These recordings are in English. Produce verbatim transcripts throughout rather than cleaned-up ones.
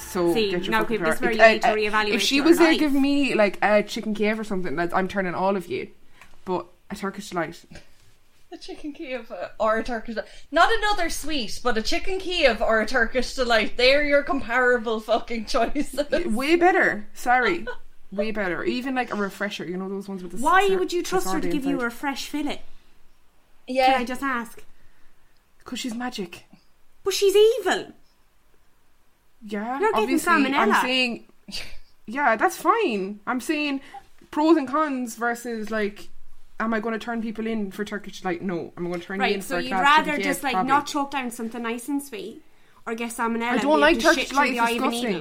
So See, get your now fucking Pip, this car. is where you Uh, need to uh, reevaluate If she your was there life. giving me like a chicken Kiev or something, like, I'm turning all of you. But a Turkish delight. A chicken Kiev or a Turkish delight. Not another sweet, but a chicken Kiev or a Turkish delight. They're your comparable fucking choices. Way better. Sorry. Way better. Even like a refresher. You know those ones with the Why sar- would you the trust her to sardine give you inside? a fresh fillet? Yeah. Can I just ask? Because she's magic. But she's evil. Yeah, You're getting obviously. salmonella. I'm saying, yeah, that's fine. I'm saying pros and cons versus like, am I going to turn people in for Turkish delight? No, I'm going to turn you in Right, for so a you'd class rather chicken just Kiev, like probably. not choke down something nice and sweet, or get salmonella. I and don't be like able to Turkish shit through delight. the It's eye of an disgusting. eagle.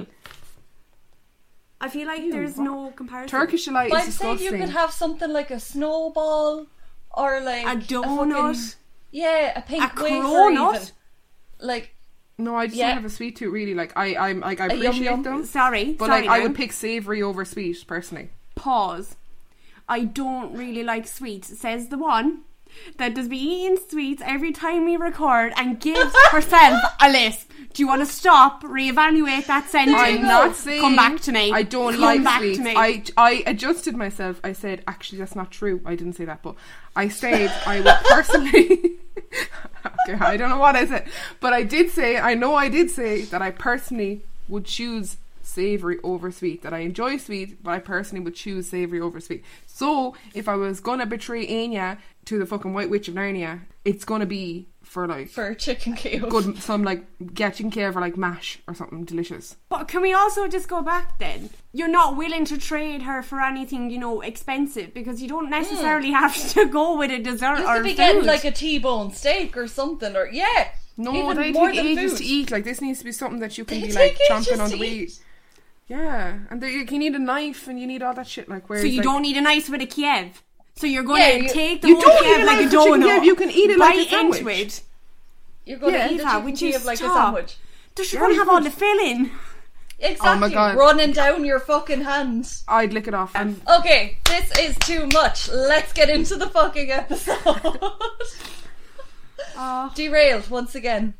I feel like Ew, there's what? no comparison. Turkish delight But is I'm saying disgusting. you could have something like a snowball or like a donut, fucking, yeah, a pink a wafer cronut. even. Like No, I just Yeah. don't have a sweet tooth really. Like I, I'm like I A yum appreciate yum. them, Sorry, but sorry like I now. would pick savoury over sweet personally. Pause. I don't really like sweets, says the one that does be eating sweets every time we record and gives herself a lisp. Do you want to stop, reevaluate that sentence? I'm not saying Come back to me. I don't Come like back sweets. to me. I, I adjusted myself. I said, actually, that's not true. I didn't say that, but I said I would personally. Okay, I don't know what I said, but I did say. I know I did say that I personally would choose savoury over sweet. That I enjoy sweet, but I personally would choose savoury over sweet. So if I was gonna betray Anya to the fucking White Witch of Narnia, it's gonna be for like for chicken Kiev. good, some like yeah, chicken Kiev or like mash or something delicious. But can we also just go back then? You're not willing to trade her for anything, you know, expensive, because you don't necessarily have to go with a dessert You or could be food. getting like a T-bone steak or something, or yeah. No, even they more take than ages food. to eat. Like this needs to be something that you can They be like take chomping ages on the to way. eat. Yeah, and they, you need a knife and you need all that shit. Like where So you like, don't need a knife with a Kiev. So you're going Yeah, to you- take the you whole don't need Kiev a like a knife with chicken donut. Kiev, you can eat it like a bite into sandwich. it. You're going to Yeah, end the Eva, chicken would you Kiev like a stop? sandwich. Just you're Yeah, going to you have all would. the filling. Exactly. Oh my God. Running down your fucking hands. I'd lick it off. And Okay, this is too much. Let's get into the fucking episode. Oh, Derailed once again.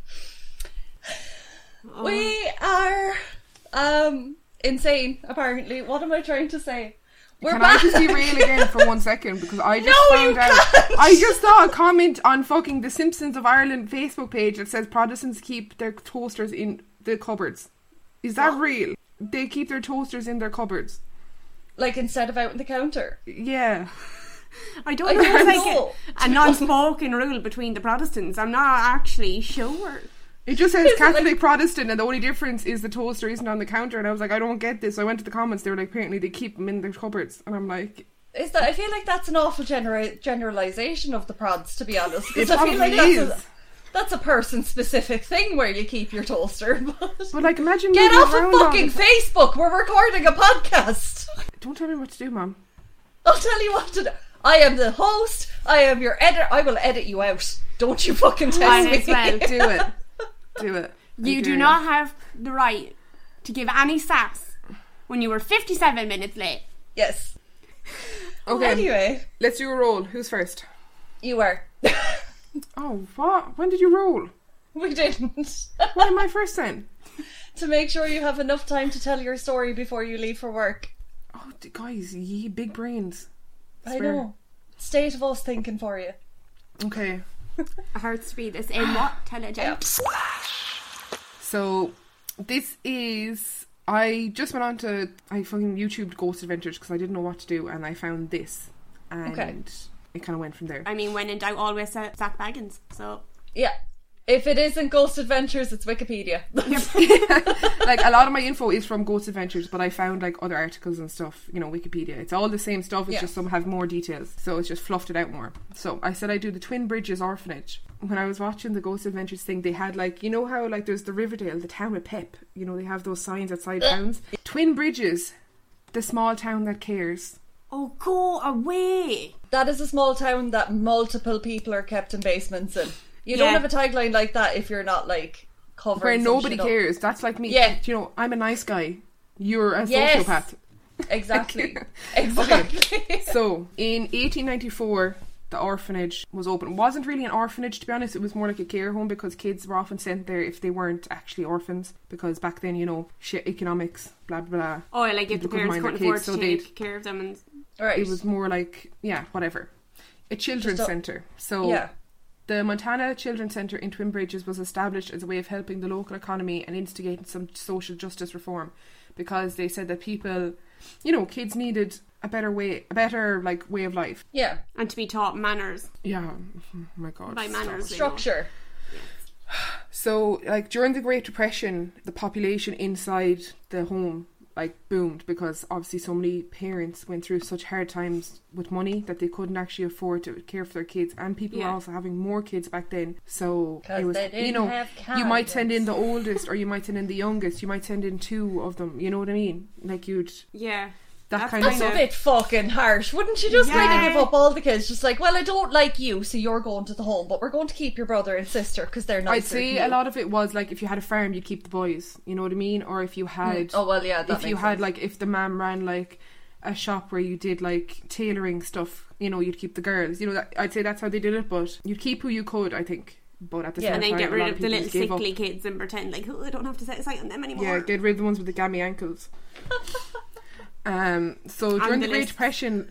oh. We are um insane, apparently. What am I trying to say? We're can back. I just derail again for one second because I just No, found you out. can't. I just saw a comment on fucking the Simpsons of Ireland Facebook page that says Protestants keep their toasters in the cupboards. Is that What? real? They keep their toasters in their cupboards. Like instead of out on the counter. Yeah. I don't I know if don't it's like know. a, a non-spoken rule between the Protestants. I'm not actually sure. It just says Is it Catholic like- Protestant, and the only difference is the toaster isn't on the counter. And I was like, I don't get this. So I went to the comments. They were like, apparently they keep them in their cupboards, and I'm like, Is that? I feel like that's an awful genera- generalization of the prods, to be honest. it Because I probably feel like that's is. a, that's a person-specific thing where you keep your toaster. But But like, imagine get moving off of around all fucking the- Facebook. We're recording a podcast. Don't tell me what to do, Mom. I'll tell you what to do. I am the host. I am your editor. I will edit you out. Don't you fucking test Mine me. as well. Do it. Do it. I You do dare not have the right to give any sass when you were fifty-seven minutes late. Yes. Okay. Anyway, Let's do a roll. Who's first? you were. Oh, what? When did you roll? We didn't. What am I first then? To make sure you have enough time to tell your story before you leave for work. Oh, d- guys, ye big brains. I Swear. know. State of us thinking for you. Okay. I heard speed this in what? Tell it, Jen. So, this is... I just went on to... I fucking YouTubed Ghost Adventures because I didn't know what to do, and I found this. And Okay. it kind of went from there. I mean, when in doubt, always uh, Zach Baggins. So Yeah. If it isn't Ghost Adventures, it's Wikipedia. Like, a lot of my info is from Ghost Adventures, but I found, like, other articles and stuff, you know, Wikipedia. It's all the same stuff, it's Yeah. just some have more details. So it's just fluffed it out more. So I said I do the Twin Bridges Orphanage. When I was watching the Ghost Adventures thing, they had, like, you know how, like, there's the Riverdale, the town of Pep. You know, they have those signs outside towns. Twin Bridges, the small town that cares. oh, go away. That is a small town that multiple people are kept in basements in. You Yeah. don't have a tagline like that if you're not, like, covering Where some nobody shit up. cares. That's like me. Yeah. You know, I'm a nice guy. You're a Yes. sociopath. Exactly. Exactly. So, in eighteen ninety-four, the orphanage was open. It wasn't really an orphanage, to be honest. It was more like a care home, because kids were often sent there if they weren't actually orphans, because back then, you know, shit, economics, blah blah blah. Oh, like if the People couldn't parents mind couldn't their afford kids, to so take they'd- care of them, and Right. It was more like, yeah, whatever, a children's Just a- centre. So Yeah. the Montana Children's Centre in Twin Bridges was established as a way of helping the local economy and instigating some social justice reform, because they said that people, you know, kids needed a better way, a better like way of life. Yeah. and to be taught manners Yeah, oh my God. by stop. manners. you know. Structure. So, like, during the Great Depression, the population inside the home, like, boomed, because obviously so many parents went through such hard times with money that they couldn't actually afford to care for their kids, and people were Yeah. also having more kids back then. So 'Cause it was, they didn't you know, have you might send in condoms. the oldest, or you might send in the youngest. You might send in two of them. You know what I mean? Like, you'd Yeah. that That's kind That's of a stuff. bit fucking harsh. Wouldn't you just kind Yeah. of give up all the kids? Just like, well, I don't like you, so you're going to the home, but we're going to keep your brother and sister because they're nicer I'd say than a you. lot of it was like, if you had a farm, you'd keep the boys. You know what I mean? Or if you had. Oh, well, yeah, that if you makes had sense. like, if the man ran like a shop where you did like tailoring stuff, you know, you'd keep the girls. You know, that, I'd say that's how they did it, but you'd keep who you could, I think. But at the Yeah. same And then time, get a rid lot of the people little just gave up. sickly kids and pretend like, oh, I don't have to set sight on them anymore. Yeah, get rid of the ones with the gammy ankles. um. So during the the Great list. Depression,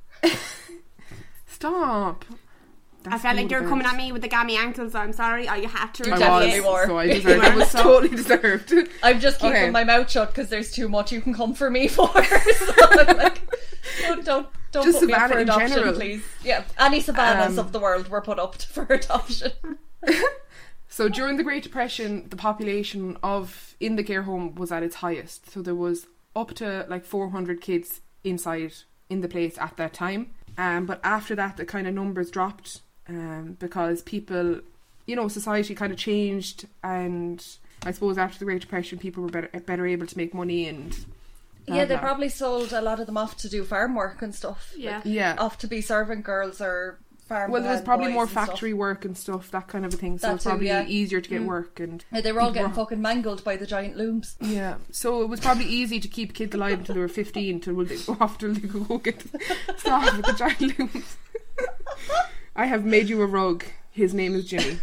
stop. I That's felt like you were motivate. coming at me with the gammy ankles. I'm sorry. Oh, you had to. You I definitely was, were. so I deserved. It was So- totally deserved. I'm just keeping Okay. my mouth shut because there's too much you can come for me for. So I'm like, don't, don't, don't Just put me up Savannah for in adoption, general. please. Yeah, any Savannahs Um, of the world were put up for adoption. So during the Great Depression, the population of in the care home was at its highest. So there was up to like four hundred kids inside in the place at that time. Um, but after that, the kind of numbers dropped um, because people, you know, society kind of changed, and I suppose after the Great Depression, people were better better able to make money and. blah, Yeah, they blah. probably sold a lot of them off to do farm work and stuff. Yeah. Yeah. Off to be servant girls or farm Well, there was hand probably boys more and stuff. factory work and stuff, that kind of a thing. So That it's too, probably yeah. easier to get Mm. work and. Yeah, they were all people getting fucking mangled by the giant looms. Yeah, so it was probably easy to keep kids alive until they were fifteen, till they go off till they could go get stop with the giant looms. I have made you a rug. His name is Jimmy.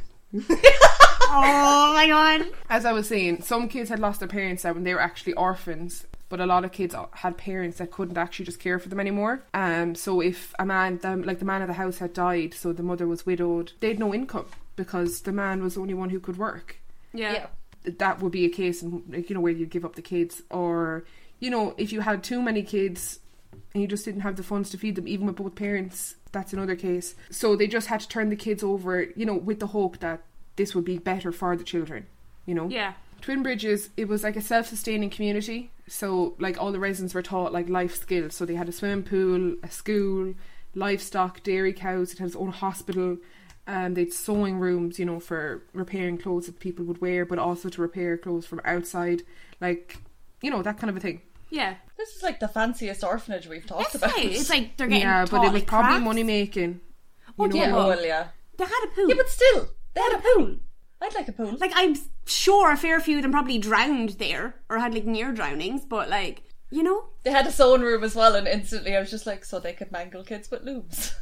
Oh my god. As I was saying, some kids had lost their parents out when they were actually orphans, but a lot of kids had parents that couldn't actually just care for them anymore. Um, so if a man, the, like the man of the house had died, so the mother was widowed, they had no income because the man was the only one who could work. Yeah. Yeah. That would be a case, in, like, you know, where you give up the kids, or you know, if you had too many kids and you just didn't have the funds to feed them, even with both parents, that's another case. So they just had to turn the kids over, you know, with the hope that this would be better for the children, you know. Yeah. Twin Bridges, it was like a self-sustaining community, so like all the residents were taught like life skills. So they had a swimming pool, a school, livestock, dairy cows. It had its own hospital. Um, they'd sewing rooms, you know, for repairing clothes that people would wear, but also to repair clothes from outside, like, you know, that kind of a thing. Yeah. This is like the fanciest orphanage we've talked It's about. like, it's like they're getting Yeah, taught but it was like probably crafts. money making. Oh, You know, yeah, well, well, yeah. They had a pool. Yeah, but still, they had a pool. I'd like a pool. Like, I'm sure a fair few of them probably drowned there or had like near drownings, but like, you know, They had a sewing room as well, and instantly I was just like, so they could mangle kids with looms.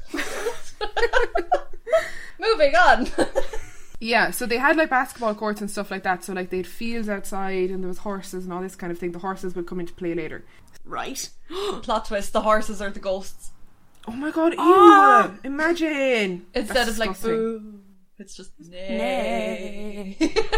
Moving on. Yeah, so they had like basketball courts and stuff like that. So like they had fields outside, and there was horses and all this kind of thing. The horses would come into play later. right? Plot twist: the horses are the ghosts Oh my god! Ew! Ah! Imagine instead That's of like disgusting. boo. It's just nay.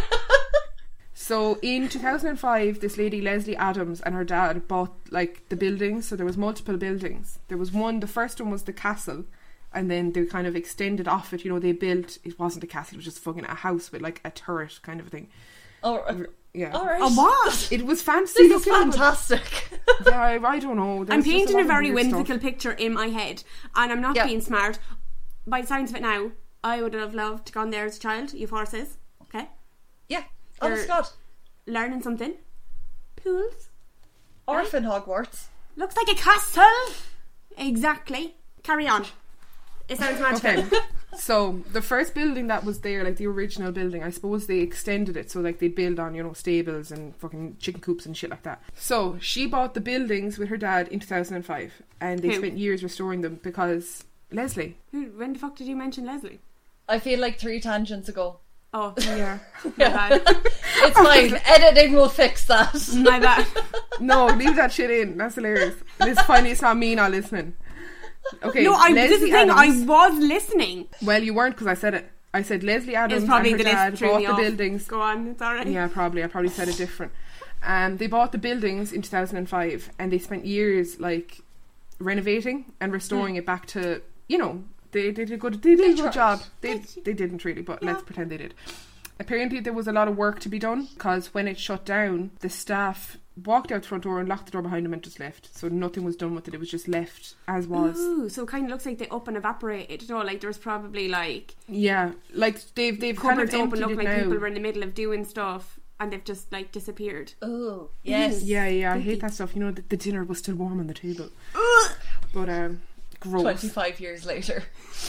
So in two thousand five, this lady Leslie Adams and her dad bought like the buildings. So there was multiple buildings. There was one. The first one was the castle, and then they kind of extended off it. You know, they built. It wasn't a castle. It was just fucking a house with like a turret kind of a thing. Oh, uh, Yeah, all right. A what? it was fancy This is looking. but- fantastic. Yeah, I, I don't know. There's I'm just a painting lot a of very weird whimsical stuff. picture in my head, and I'm not Yeah. being smart. By the sounds of it now, I would have loved to gone there as a child. You've horses, okay? Yeah. Honest to You're- God. Learning something. Pools. Orphan Hogwarts. Looks like a castle. Exactly. Carry on. It sounds magical. Okay, so the first building that was there, like the original building, I suppose they extended it so like they build on, you know, stables and fucking chicken coops and shit like that. So she bought the buildings with her dad in two thousand five, and they Who? spent years restoring them because Leslie. Who, when the fuck did you mention Leslie? I feel like three tangents ago. Oh, yeah. My Yeah. bad. It's fine. Editing will fix that. My bad. No, leave that shit in. That's hilarious. It's funny it's not me not listening. Okay, No, I, this is the Leslie thing, I Adams. was listening. Well, you weren't because I said it. I said Leslie Adams It's probably and her the dad list threw bought me the off. buildings. Go on, it's alright. Yeah, probably. I probably said it different. Um, they bought the buildings in two thousand five and they spent years like renovating and restoring it back to, you know, they, they did a good, they did a good tried. job. They they didn't really, but let's pretend they did. Apparently there was a lot of work to be done because when it shut down, the staff walked out the front door and locked the door behind them and just left. So nothing was done with it. It was just left as was. Ooh, so it kind of looks like they up and evaporated. You know, like there was probably like Yeah, like they've they've kind cupboards of open, emptied look it like now. people were in the middle of doing stuff and they've just like disappeared. Oh, yes. Yeah, yeah, I hate that stuff. You know, the, the dinner was still warm on the table. But um, gross. twenty-five years later.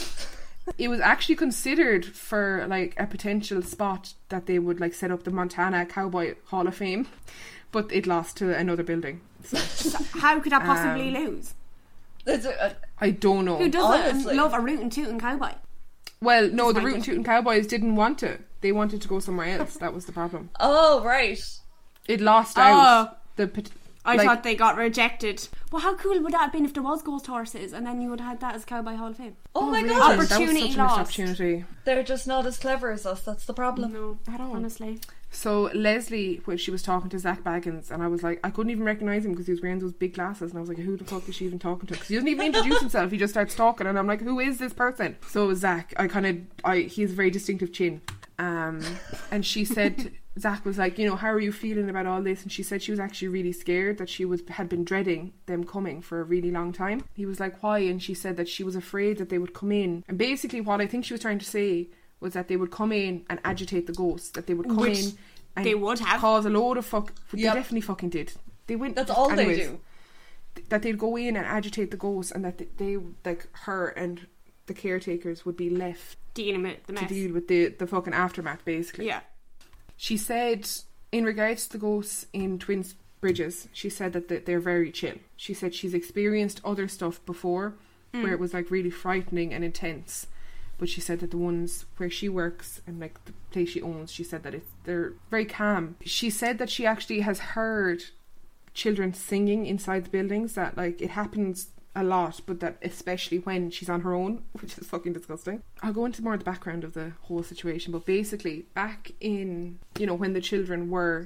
It was actually considered for like a potential spot that they would like set up the Montana Cowboy Hall of Fame, but it lost to another building. So So how could that possibly Um, lose? It's a, a, I don't know. Who doesn't honestly. love a rootin' tootin' cowboy? Well, no, the That's my Rootin' Tootin' Cowboys didn't want it. They wanted to go somewhere else. That was the problem. oh, right. It lost Oh. out. The pot- I like, thought they got rejected. Well, how cool would that have been if there was ghost horses and then you would have had that as Cowboy Hall of Fame? Oh, my really? god. That was such a Opportunity missed lost. opportunity. They're just not as clever as us. That's the problem. No, At all. honestly. So Leslie, when she was talking to Zach Baggins, and I was like, I couldn't even recognise him because he was wearing those big glasses, and I was like, who the fuck is she even talking to? Because he doesn't even introduce himself; he just starts talking, and I'm like, who is this person? So Zach, I kind of, I he has a very distinctive chin, um, and she said, Zach was like, you know, how are you feeling about all this? And she said she was actually really scared, that she was had been dreading them coming for a really long time. He was like, why? And she said that she was afraid that they would come in, and basically what I think she was trying to say was that they would come in and agitate the ghosts, that they would come Which in and they would have. cause a load of fuck. They Yep. definitely fucking did. They went. That's all anyways, they do. That they'd go in and agitate the ghosts, and that they, they like her and the caretakers would be left Dealing with the to mess. deal with the the fucking aftermath. Basically, Yeah. she said in regards to the ghosts in Twin Bridges, she said that they- they're very chill. She said she's experienced other stuff before Mm. where it was like really frightening and intense. But she said that the ones where she works and like the place she owns, she said that it's they're very calm. She said that she actually has heard children singing inside the buildings, that like it happens a lot, but that especially when she's on her own, which is fucking disgusting. I'll go into more of the background of the whole situation, but basically back in, you know, when the children were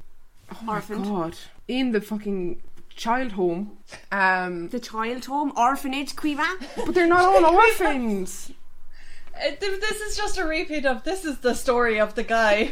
oh my Orphaned. god, in the fucking child home, um The child home, orphanage, Quiva. but they're not all orphans. Uh, th- This is just a repeat of this is the story of the guy.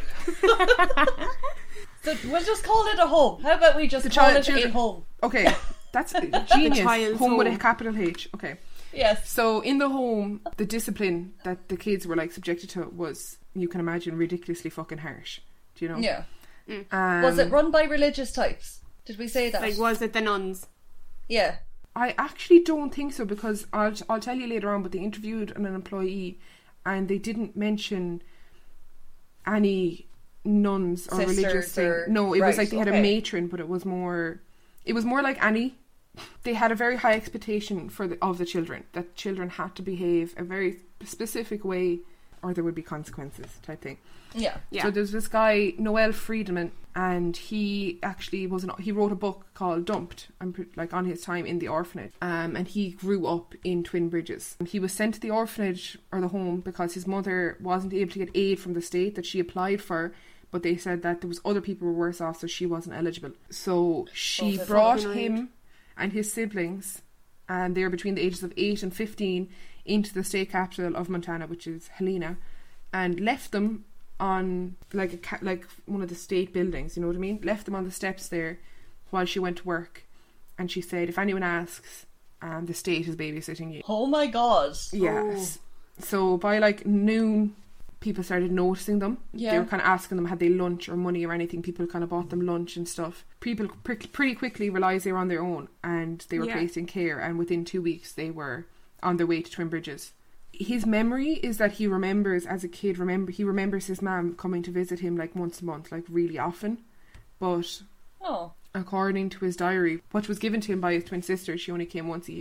So we'll just call it a home. How about we just The call child- it children- a home? Okay, that's genius. child's Home with a home. capital H. Okay. Yes. So in the home, the discipline that the kids were like subjected to was, you can imagine, ridiculously fucking harsh. Do you know? Yeah. Um, Was it run by religious types? Did we say that? Like, was it the nuns? Yeah. I actually don't think so, because I'll I'll tell you later on. But they interviewed an employee, and they didn't mention any nuns or Sisters religious thing. or- No, it right, was like they had okay. a matron, but it was more. It was more like Annie. They had a very high expectation for the, of the children, that children had to behave a very specific way, or there would be consequences, type thing. Yeah. Yeah. So there's this guy, Noel Friedman, and he actually was an, he wrote a book called Dumped, I'm pre- like on his time in the orphanage, um, and he grew up in Twin Bridges. And he was sent to the orphanage or the home because his mother wasn't able to get aid from the state that she applied for, but they said that there was other people who were worse off, so she wasn't eligible. So she Oh, that's brought fucking him and his siblings, and they were between the ages of eight and fifteen, into the state capital of Montana, which is Helena, and left them on like a ca- like one of the state buildings, you know what I mean? Left them on the steps there while she went to work, and she said, if anyone asks, um, the state is babysitting you. Oh my god. Yes. So by like noon, people started noticing them. Yeah. They were kind of asking them had they lunch or money or anything. People kind of bought them lunch and stuff. People pre- pretty quickly realised they were on their own, and they were Yeah. placed in care, and within two weeks they were on their way to Twin Bridges. His memory is that he remembers as a kid, remember he remembers his mum coming to visit him like once a month, like really often. But Oh. according to his diary, which was given to him by his twin sister, she only came once a year.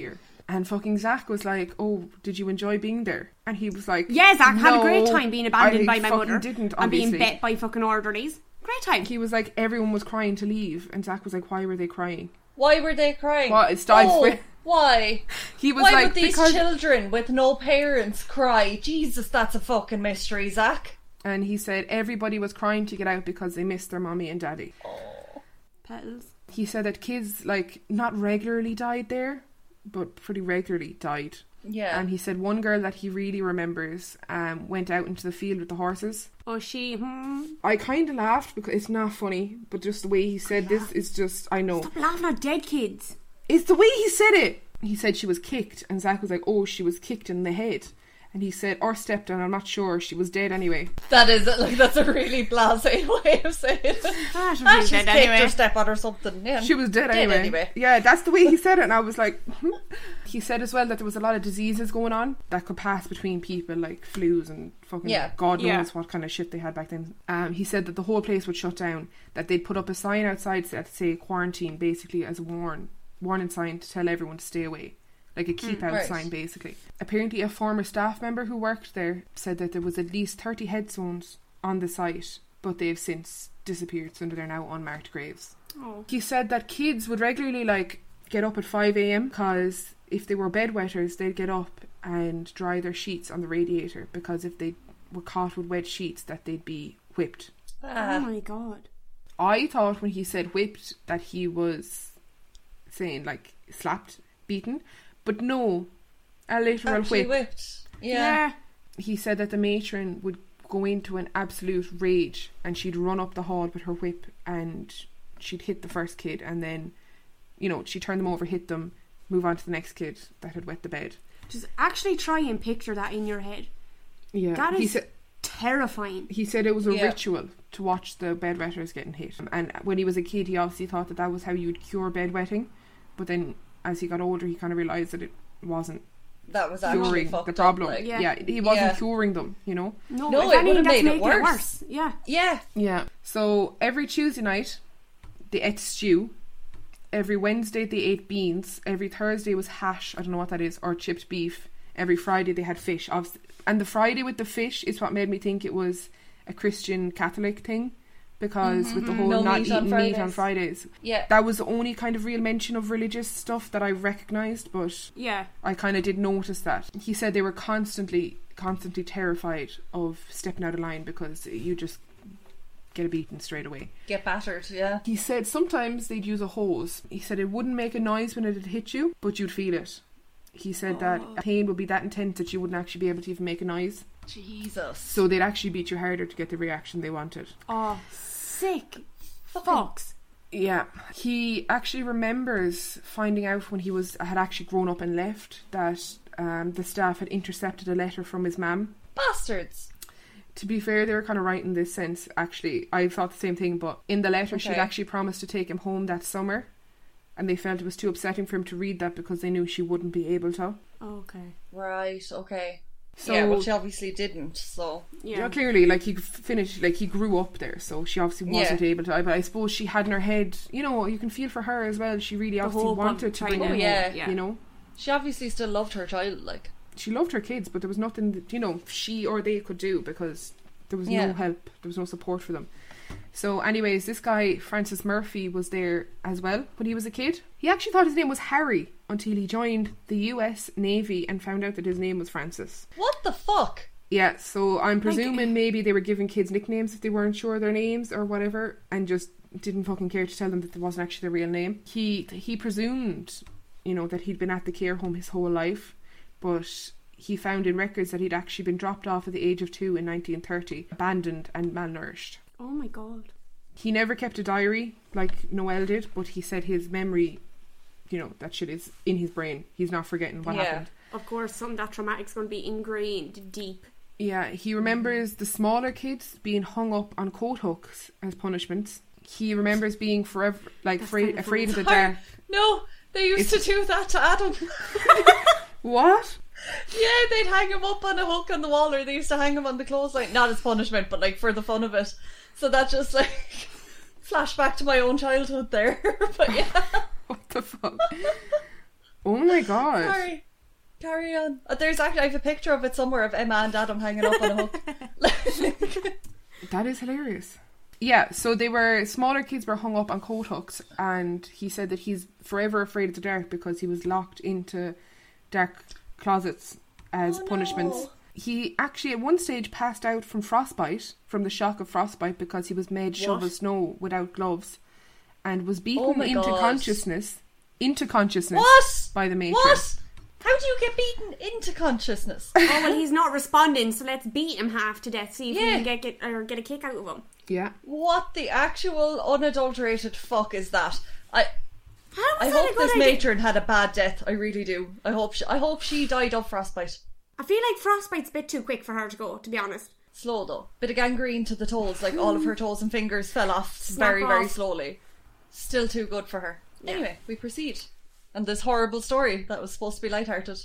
And fucking Zach was like, oh, did you enjoy being there? And he was like, Yeah, Zach had a "No, great time being abandoned I by my fucking mother didn't, and being obviously." bet by fucking orderlies. Great time. He was like, everyone was crying to leave. And Zach was like, why were they crying? Why were they crying? What? It's died oh, with- why? He was Why like, would these because... children with no parents cry? Jesus, that's a fucking mystery, Zach. And he said everybody was crying to get out because they missed their mommy and daddy. Oh. Petals. He said that kids, like, not regularly died there, but pretty regularly died. Yeah. And he said one girl that he really remembers um, went out into the field with the horses. Oh, she. Hmm. I kind of laughed because it's not funny, but just the way he said this is just, I know. Stop laughing at dead kids. It's the way he said it. He said she was kicked, and Zach was like, oh, she was kicked in the head. And he said, or stepped on, I'm not sure, she was dead anyway. That is, like, that's a really blasé way of saying it. Ah, she Ah, was she's dead kicked anyway. or step on or something. Yeah. She was dead, Dead anyway. anyway. Yeah, that's the way he said it, and I was like, hmm. He said as well that there was a lot of diseases going on that could pass between people, like flus and fucking Yeah. God knows Yeah. what kind of shit they had back then. Um, he said that the whole place would shut down, that they'd put up a sign outside that say quarantine, basically as a warn, warning sign to tell everyone to stay away. Like a keep out right. sign, basically. Apparently a former staff member who worked there said that there was at least thirty headstones on the site, but they've since disappeared, so they're now unmarked graves. Oh. He said that kids would regularly like get up at five a.m. because if they were bedwetters, they'd get up and dry their sheets on the radiator, because if they were caught with wet sheets, that they'd be whipped. Oh Ah. my god. I thought when he said whipped that he was saying like slapped, beaten, but no, a literal Actually whip. whipped. Yeah. Yeah. He said that the matron would go into an absolute rage and she'd run up the hall with her whip and she'd hit the first kid, and then, you know, she'd turn them over, hit them, move on to the next kid that had wet the bed. Just actually try and picture that in your head. Yeah, That he is said terrifying. he said it was a Yeah. ritual to watch the bedwetters getting hit. And when he was a kid, he obviously thought that that was how you would cure bedwetting, but then as he got older, he kind of realised that it wasn't That was actually curing fucked the up, problem. like- yeah. Yeah. he wasn't Yeah. curing them, you know. No, No, if it anything, would've that's made it making it worse. worse. Yeah. Yeah. Yeah. So every Tuesday night, they ate stew. Every Wednesday, they ate beans. Every Thursday was hash. I don't know what that is, or chipped beef. Every Friday, they had fish. Obviously, and the Friday with the fish is what made me think it was a Christian Catholic thing, because with the whole No not meat on eating meat on Fridays. Fridays, Yeah. that was the only kind of real mention of religious stuff that I recognised. But Yeah. I kind of did notice that. He said they were constantly, constantly terrified of stepping out of line because you just get a beating straight away. Get battered, yeah. He said sometimes they'd use a hose. He said it wouldn't make a noise when it had hit you, but you'd feel it. He said that pain would be that intense that you wouldn't actually be able to even make a noise. Jesus. So they'd actually beat you harder to get the reaction they wanted. Oh, sick. Fucks. Yeah. He actually remembers finding out when he was had actually grown up and left that um, the staff had intercepted a letter from his mum. Bastards. To be fair, they were kind of right in this sense, actually. I thought the same thing, but in the letter she'd Okay. actually promised to take him home that summer, and they felt it was too upsetting for him to read that because they knew she wouldn't be able to. Okay. Right, okay. So, yeah, well, she obviously didn't, so. yeah, Yeah. clearly, like, he finished, like, he grew up there, so she obviously wasn't Yeah. able to. But I suppose she had in her head, you know, you can feel for her as well. She really The obviously hope of wanted to trying bring to- him Oh, yeah. home, Yeah. you know. She obviously still loved her child, like. She loved her kids, but there was nothing that, you know, she or they could do because there was Yeah. no help, there was no support for them. So anyways, this guy Francis Murphy was there as well when he was a kid. He actually thought his name was Harry until he joined the U S Navy and found out that his name was Francis. What the fuck? Yeah, so I'm presuming maybe they were giving kids nicknames if they weren't sure of their names or whatever, and just didn't fucking care to tell them that it wasn't actually their real name. He he presumed, you know, that he'd been at the care home his whole life, but he found in records that he'd actually been dropped off at the age of two in nineteen thirty, abandoned and malnourished. Oh my god. He never kept a diary like Noel did, but he said his memory, you know, that shit is in his brain. He's not forgetting what Yeah. happened. Of course, something that traumatic's going to be ingrained deep. Yeah, he remembers the smaller kids being hung up on coat hooks as punishments. He remembers being forever, like, That's afraid, kind of afraid of the funny. dark. No, they used It's- to do that to Adam. What? Yeah, they'd hang him up on a hook on the wall, or they used to hang him on the clothesline. Not as punishment, but like for the fun of it. So that just like flashback to my own childhood there. But yeah. What the fuck? Oh my god. Sorry. Carry on. Uh, there's actually, I have a picture of it somewhere of Emma and Adam hanging up on a hook. That is hilarious. Yeah, so they were, smaller kids were hung up on coat hooks, and he said that he's forever afraid of the dark because he was locked into dark closets as Oh, punishments. no. He actually at one stage passed out from frostbite, from the shock of frostbite, because he was made shovel snow without gloves, and was beaten Oh my into God. consciousness, into consciousness What? by the Matrix. What? How do you get beaten into consciousness? Oh well, he's not responding, so let's beat him half to death. See if Yeah. we can get, get or get a kick out of him. Yeah. What the actual unadulterated fuck is that? I How I is that hope a good this idea? matron had a bad death. I really do. I hope she, I hope she died of frostbite. I feel like frostbite's a bit too quick for her to go, to be honest. Slow though. Bit of gangrene to the toes, like all of her toes and fingers fell off Snap very, very off. slowly. Still too good for her. Anyway, we proceed. And this horrible story that was supposed to be lighthearted.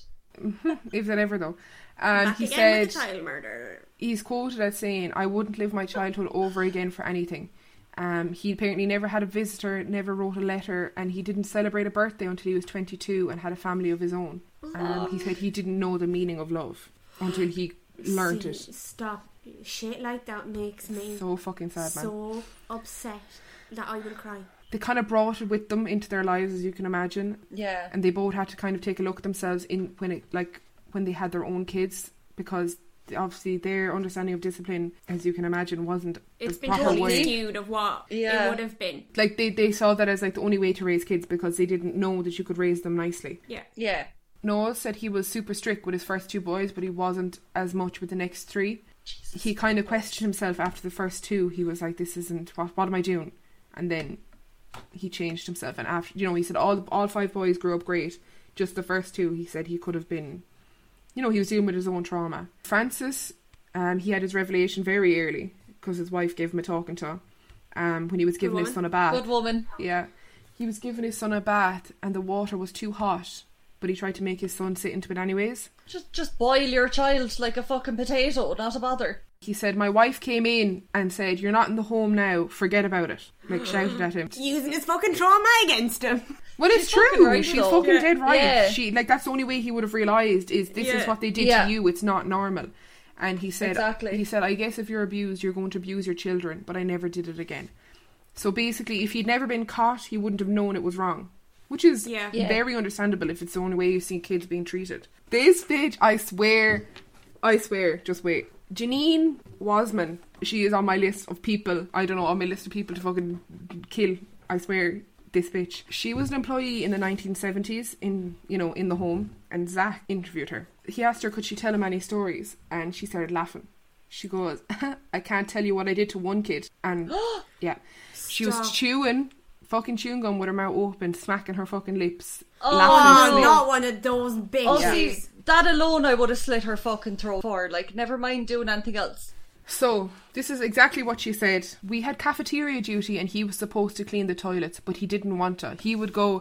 If that ever though. And Back he again said with the child murder. he's quoted as saying, "I wouldn't live my childhood over again for anything." Um, he apparently never had a visitor, never wrote a letter, and he didn't celebrate a birthday until he was twenty-two and had a family of his own. Um, he said he didn't know the meaning of love until he learnt See, it. Stop. Shit like that makes me So fucking sad, man. so upset that I will cry. They kind of brought it with them into their lives, as you can imagine, Yeah. and they both had to kind of take a look at themselves in when it like when they had their own kids, because obviously their understanding of discipline, as you can imagine, wasn't It's the been proper totally way. skewed of what Yeah. it would have been. Like they, they saw that as like the only way to raise kids because they didn't know that you could raise them nicely. Yeah. Yeah. Noel said he was super strict with his first two boys, but he wasn't as much with the next three. Jesus. He kind of questioned himself after the first two. He was like, "This isn't what. What am I doing?" And then he changed himself. And after, you know, he said all all five boys grew up great. Just the first two, he said he could have been, you know, he was dealing with his own trauma. Francis, um, he had his revelation very early because his wife gave him a talking to. Um, when he was giving his woman. son a bath. Good woman. Yeah. He was giving his son a bath and the water was too hot, but he tried to make his son sit into it anyways. Just just boil your child like a fucking potato, not a bother. He said, "My wife came in and said, 'You're not in the home now, forget about it.'" Like, shouted at him. Using his fucking trauma against him. Well, it's She's fucking true. right, She's though. fucking Yeah. dead right. Yeah. She like that's the only way he would have realised is this Yeah. is what they did Yeah. to you. It's not normal. And he said, Exactly. he said, "I guess if you're abused, you're going to abuse your children, but I never did it again." So basically, if he'd never been caught, he wouldn't have known it was wrong. Which is Yeah. Yeah. very understandable if it's the only way you've seen kids being treated. This bitch, I swear, I swear, just wait. Janine Wasman, she is on my list of people, I don't know, on my list of people to fucking kill. I swear, this bitch. She was an employee in the nineteen seventies in, you know, in the home, and Zach interviewed her. He asked her could she tell him any stories, and she started laughing. She goes, "I can't tell you what I did to one kid." And yeah, she was Stop. chewing, fucking chewing gum with her mouth open, smacking her fucking lips, Oh, laughing. Oh, and not one of those big Oh, Yeah. see, shoes. that alone I would have slit her fucking throat for. Like, never mind doing anything else. So, this is exactly what she said. "We had cafeteria duty and he was supposed to clean the toilets, but he didn't want to. He would go,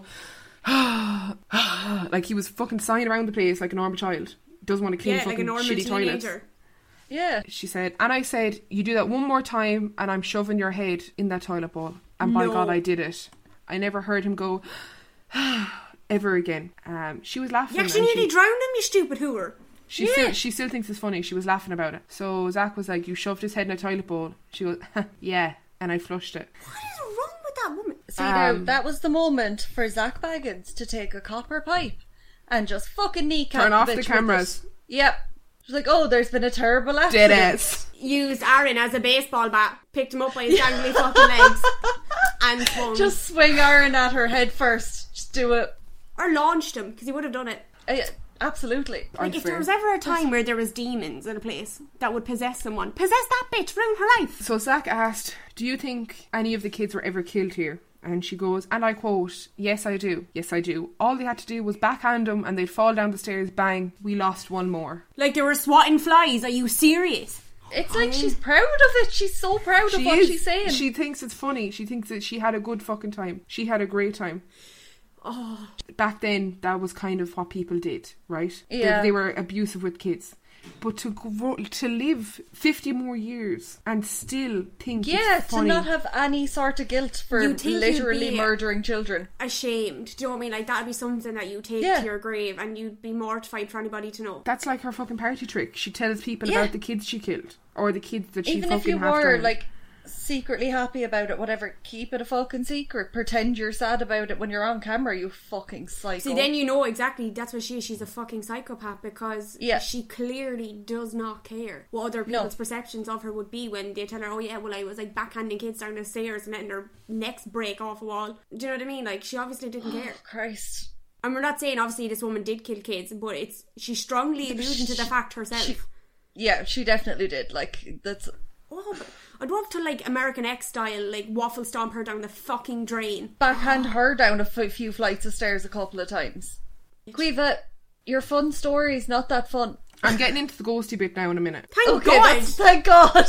like he was fucking sighing around the place like a normal child. Doesn't want to clean Yeah, like fucking a normal shitty toilets." teenager. Yeah. She said, and I said, "You do that one more time and I'm shoving your head in that toilet bowl." And by No. God, I did it. I never heard him go, ever again. Um, she was laughing. You actually and nearly she- drowned him, you stupid hooer. She Yeah. still she still thinks it's funny. She was laughing about it. So Zach was like, "You shoved his head in a toilet bowl." She goes, "Yeah," and I flushed it. What is wrong with that woman? See, now, Um, that was the moment for Zach Baggins to take a copper pipe and just fucking kneecap Turn off bitch the with cameras. it. Yep. She's like, "Oh, there's been a terrible Dead accident." ass. Used Aaron as a baseball bat, picked him up by his dangly fucking legs, and swung. Just swing Aaron at her head first. Just do it. or launched him, because he would have done it. Uh, absolutely. I Like, if swear. there was ever a time where there was demons in a place that would possess someone, possess that bitch, ruin her life. So Zach asked, "Do you think any of the kids were ever killed here?" And she goes, and I quote, "Yes, I do. Yes, I do. All they had to do was backhand them and they'd fall down the stairs, bang, we lost one more." Like they were swatting flies. Are you serious? It's like she's proud of it. She's so proud of She what is. she's saying. She thinks it's funny. She thinks that she had a good fucking time. She had a great time. Oh, Back then, that was kind of what people did, right? They- Yeah. They, were abusive with kids. But to grow, to live fifty more years and still think Yeah, it's to funny. not have any sort of guilt for You think you'd literally be- murdering children. Ashamed. Do you know what I mean? Like, that'd be something that you take Yeah. to your grave and you'd be mortified for anybody to know. That's like her fucking party trick. She tells people Yeah. about the kids she killed or the kids that she Even fucking if you half were drowned. like secretly happy about it, whatever, keep it a fucking secret. Pretend you're sad about it when you're on camera, you fucking psycho. See, then you know exactly that's what she is. She's a fucking psychopath because Yeah. she clearly does not care what other No. people's perceptions of her would be when they tell her, oh yeah, well I was like backhanding kids down the stairs and letting their necks break off a wall. Do you know what I mean? Like, she obviously didn't care. Christ. And we're not saying obviously this woman did kill kids, but it's she's strongly alluding to the fact herself. She- Yeah, she definitely did. Like, that's... Oh, but I'd love to, like, American X style, like, waffle stomp her down the fucking drain. Backhand her down a f- few flights of stairs a couple of times. Quiva, your fun story's not that fun. I'm getting into the ghosty bit now in a minute. Thank Okay, God! that's, thank God.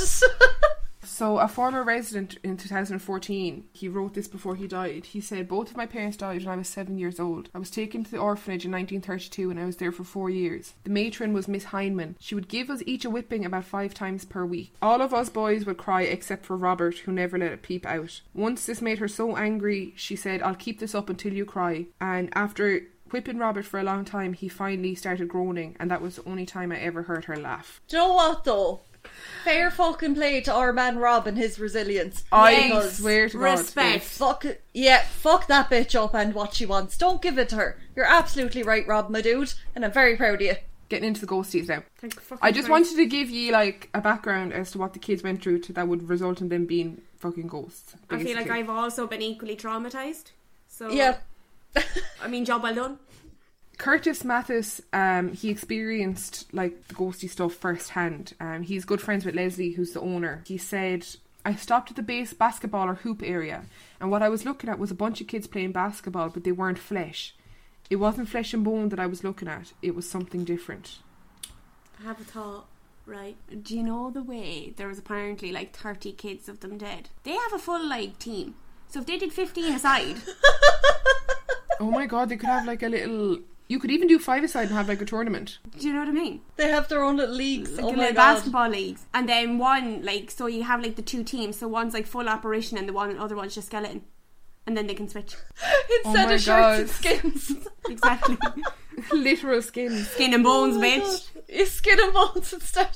So a former resident in two thousand fourteen, he wrote this before he died. He said, both of my parents died when I was seven years old. I was taken to the orphanage in nineteen thirty-two and I was there for four years. The matron was Miss Heineman. She would give us each a whipping about five times per week. All of us boys would cry except for Robert, who never let it peep out. Once this made her so angry, she said, I'll keep this up until you cry. And after whipping Robert for a long time, he finally started groaning, and that was the only time I ever heard her laugh. Do you know what, though? Fair fucking play to our man Rob and his resilience. I Because swear to God. Respect. Fuck it. Yeah, fuck that bitch up and what she wants. Don't give it to her. You're absolutely right, Rob, my dude, and I'm very proud of you. Getting into the ghosties now. Thank fucking I just Christ. wanted to give you like a background as to what the kids went through to, that would result in them being fucking ghosts. I feel like basically. I've also been equally traumatised. So, Yeah. I mean, job well done. Curtis Mathis, um, he experienced like the ghosty stuff firsthand. Um, he's good friends with Leslie, who's the owner. He said, I stopped at the base basketball or hoop area, and what I was looking at was a bunch of kids playing basketball, but they weren't flesh. It wasn't flesh and bone that I was looking at. It was something different. I have a thought, right? Do you know the way there was apparently like thirty kids of them dead? They have a full like team. So if they did fifteen aside, Oh my God, they could have like a little... You could even do five aside and have like a tournament. do you know what I mean? They have their own little leagues. Like Oh in my the God. basketball leagues. And then one, like, so you have like the two teams. So one's like full apparition and the one other one's just skeleton. And then they can switch. Instead my of shirts God. and skins. Exactly. Literal skins. Skin and bones, Oh my bitch. God. It's skin and bones instead.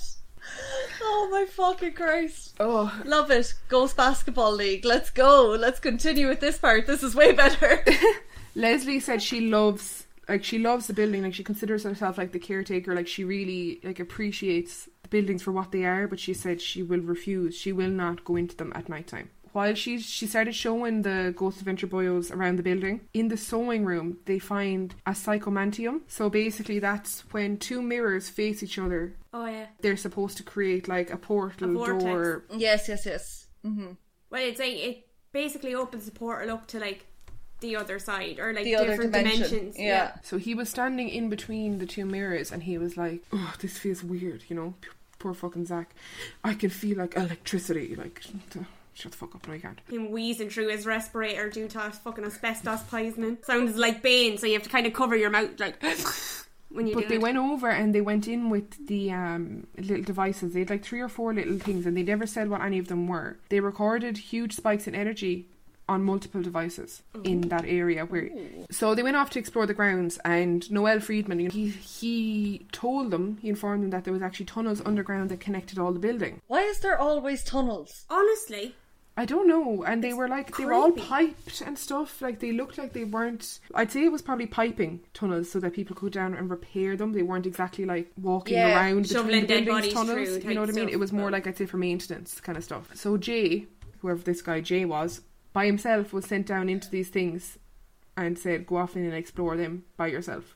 Oh my fucking Christ. Oh, Love it. Ghost Basketball League. Let's go. Let's continue with this part. This is way better. Leslie said she loves, like, she loves the building. Like, she considers herself like the caretaker. Like, she really like appreciates the buildings for what they are. But she said she will refuse. She will not go into them at night time. While she she started showing the Ghost Adventure boyos around the building, in the sewing room they find a psychomantium. So basically, that's when two mirrors face each other. Oh yeah. They're supposed to create like a portal A vortex. door. Yes, yes, yes. Mm-hmm. Well, it's like it basically opens the portal up to like the other side or like The other different dimension. dimensions. Yeah. So he was standing in between the two mirrors, and he was like, "Oh, this feels weird," you know. P- Poor fucking Zach. I can feel like electricity. Like, shut the fuck up, no, I can't. Him wheezing through his respirator due to fucking asbestos poisoning. Sounds like Bane, so you have to kind of cover your mouth like when you But do they it. went over and they went in with the um, little devices. They had like three or four little things, and they never said what any of them were. They recorded huge spikes in energy on multiple devices in that area. Where so they went off to explore the grounds, and Noel Friedman, you know, he he told them, he informed them that there was actually tunnels underground that connected all the building. Why is there always tunnels? Honestly, I don't know, and they were like they were all creepy. piped and stuff. Like, they looked like they weren't. I'd say it was probably piping tunnels so that people could go down and repair them. They weren't exactly like walking Yeah, around between shoveling the dead buildings bodies tunnels. through You know what type I mean? stuff. It was more like, I'd say, for maintenance kind of stuff. So Jay, whoever this guy Jay was, by himself was sent down into these things and said, "Go off in and explore them by yourself."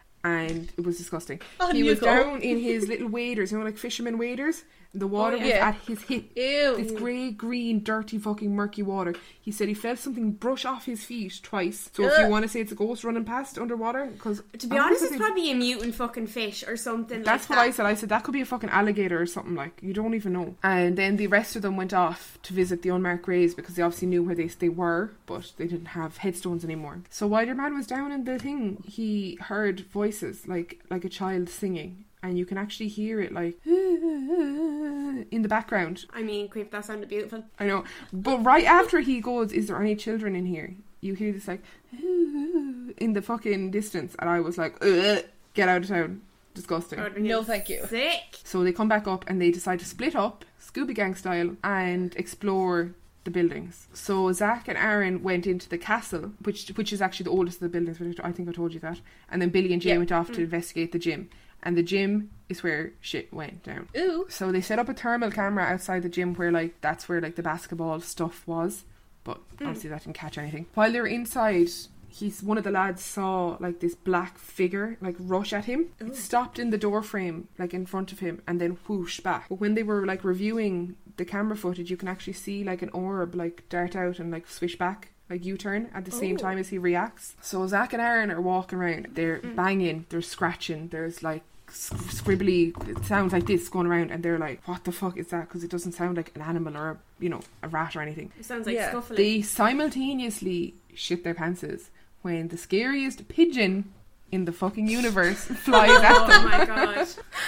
And it was disgusting. On he you was go. down in his little waders, you know, like fisherman waders. The water Oh, was yeah. at his hip. Ew. This grey, green, dirty, fucking murky water. He said he felt something brush off his feet twice. So if you Ugh. want to say it's a ghost running past underwater, because to be honest, it's probably a mutant fucking fish or something. that's like what that. I said. I said that could be a fucking alligator or something. Like, you don't even know. And then the rest of them went off to visit the unmarked graves because they obviously knew where they they were, but they didn't have headstones anymore. So while your man was down in the thing, he heard voices like like a child singing. and you can actually hear it like in the background. I mean, creep, that sounded beautiful. I know. But right after he goes, is there any children in here? You hear this like in the fucking distance, and I was like, ugh, get out of town. Disgusting. No, thank you. Sick. So they come back up and they decide to split up, Scooby Gang style, and explore the buildings. So Zach and Aaron went into the castle, which which is actually the oldest of the buildings, which I think I told you that. And then Billy and Jay Yeah. went off to Mm. investigate the gym. And the gym is where shit went down. Ooh. So they set up a thermal camera outside the gym where like that's where like the basketball stuff was. But obviously that didn't catch anything. While they were inside, he's one of the lads saw like this black figure like rush at him. It stopped in the door frame like in front of him and then whooshed back. But when they were like reviewing the camera footage, you can actually see like an orb like dart out and like swish back, like U-turn at the same Oh. time as he reacts. So Zach and Aaron are walking around. They're banging, they're scratching, there's like scribbly, it sounds like this going around, and they're like, what the fuck is that? Because it doesn't sound like an animal or a, you know, a rat or anything. It sounds like Yeah. scuffling. They simultaneously shit their pantses when the scariest pigeon in the fucking universe flies at Oh them. my god.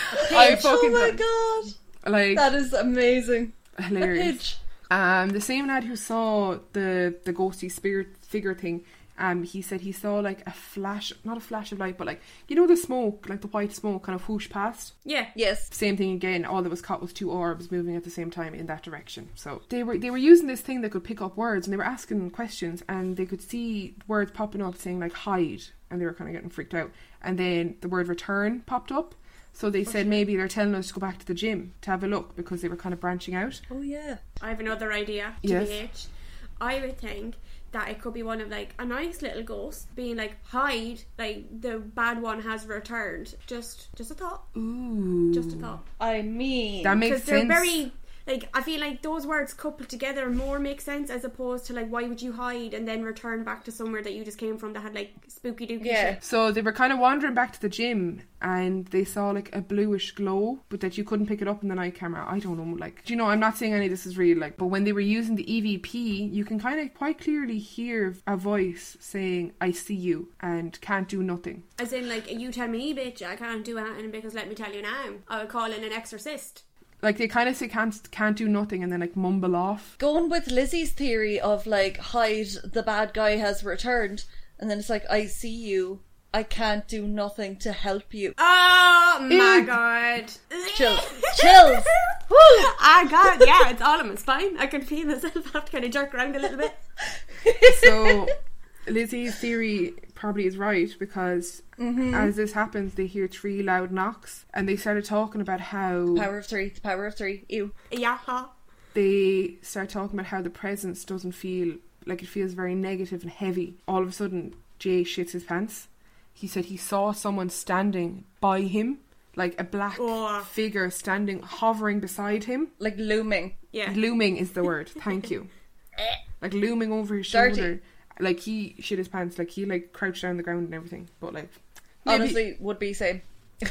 I Oh fucking my love- god. like That is amazing. A hilarious. pitch. Um, the same lad who saw the the ghosty spirit figure thing, um, he said he saw like a flash, not a flash of light, but like, you know, the smoke, like the white smoke kind of whoosh past. Yeah. Yes. Same thing again. All that was caught was two orbs moving at the same time in that direction. So they were they were using this thing that could pick up words, and they were asking questions, and they could see words popping up saying like hide, and they were kind of getting freaked out. And then the word return popped up. So they said maybe they're telling us to go back to the gym to have a look because they were kind of branching out. Oh yeah. I have another idea. Yes. T B H. I would think that it could be one of like a nice little ghost being like hide, like the bad one has returned. Just, just a thought. Ooh, Just a thought. I mean, that makes Because they're sense. very like, I feel like those words coupled together more make sense as opposed to like, why would you hide and then return back to somewhere that you just came from that had like spooky dooky Yeah. shit. So they were kind of wandering back to the gym, and they saw like a bluish glow, but that you couldn't pick it up in the night camera. I don't know, like, do you know, I'm not saying any of this is real, like, but when they were using the E V P, you can kind of quite clearly hear a voice saying, I see you, and can't do nothing. As in like, you tell me, bitch, I can't do anything because let me tell you now, I would call in an exorcist. Like, they kind of say can't, can't do nothing, and then like mumble off. going with Lizzie's theory of like hide, the bad guy has returned, and then it's like, I see you, I can't do nothing to help you. Oh my Ew. god. Chill. Chills. Woo. Ah god, yeah, it's all in my spine. I can feel myself have to kind of jerk around a little bit. So Lizzie's theory probably is right, because as this happens, they hear three loud knocks, and they started talking about how Power of three. The power of three. Ew. Yeah, huh? they start talking about how the presence doesn't feel like, it feels very negative and heavy. All of a sudden, Jay shits his pants. He said he saw someone standing by him, like a black Oh. figure standing, hovering beside him. Like looming. Yeah. Looming is the word. Thank you. Like looming over his Dirty. shoulder. Like he shit his pants. Like he like crouched down the ground and everything. But like, maybe- Honestly, would be same.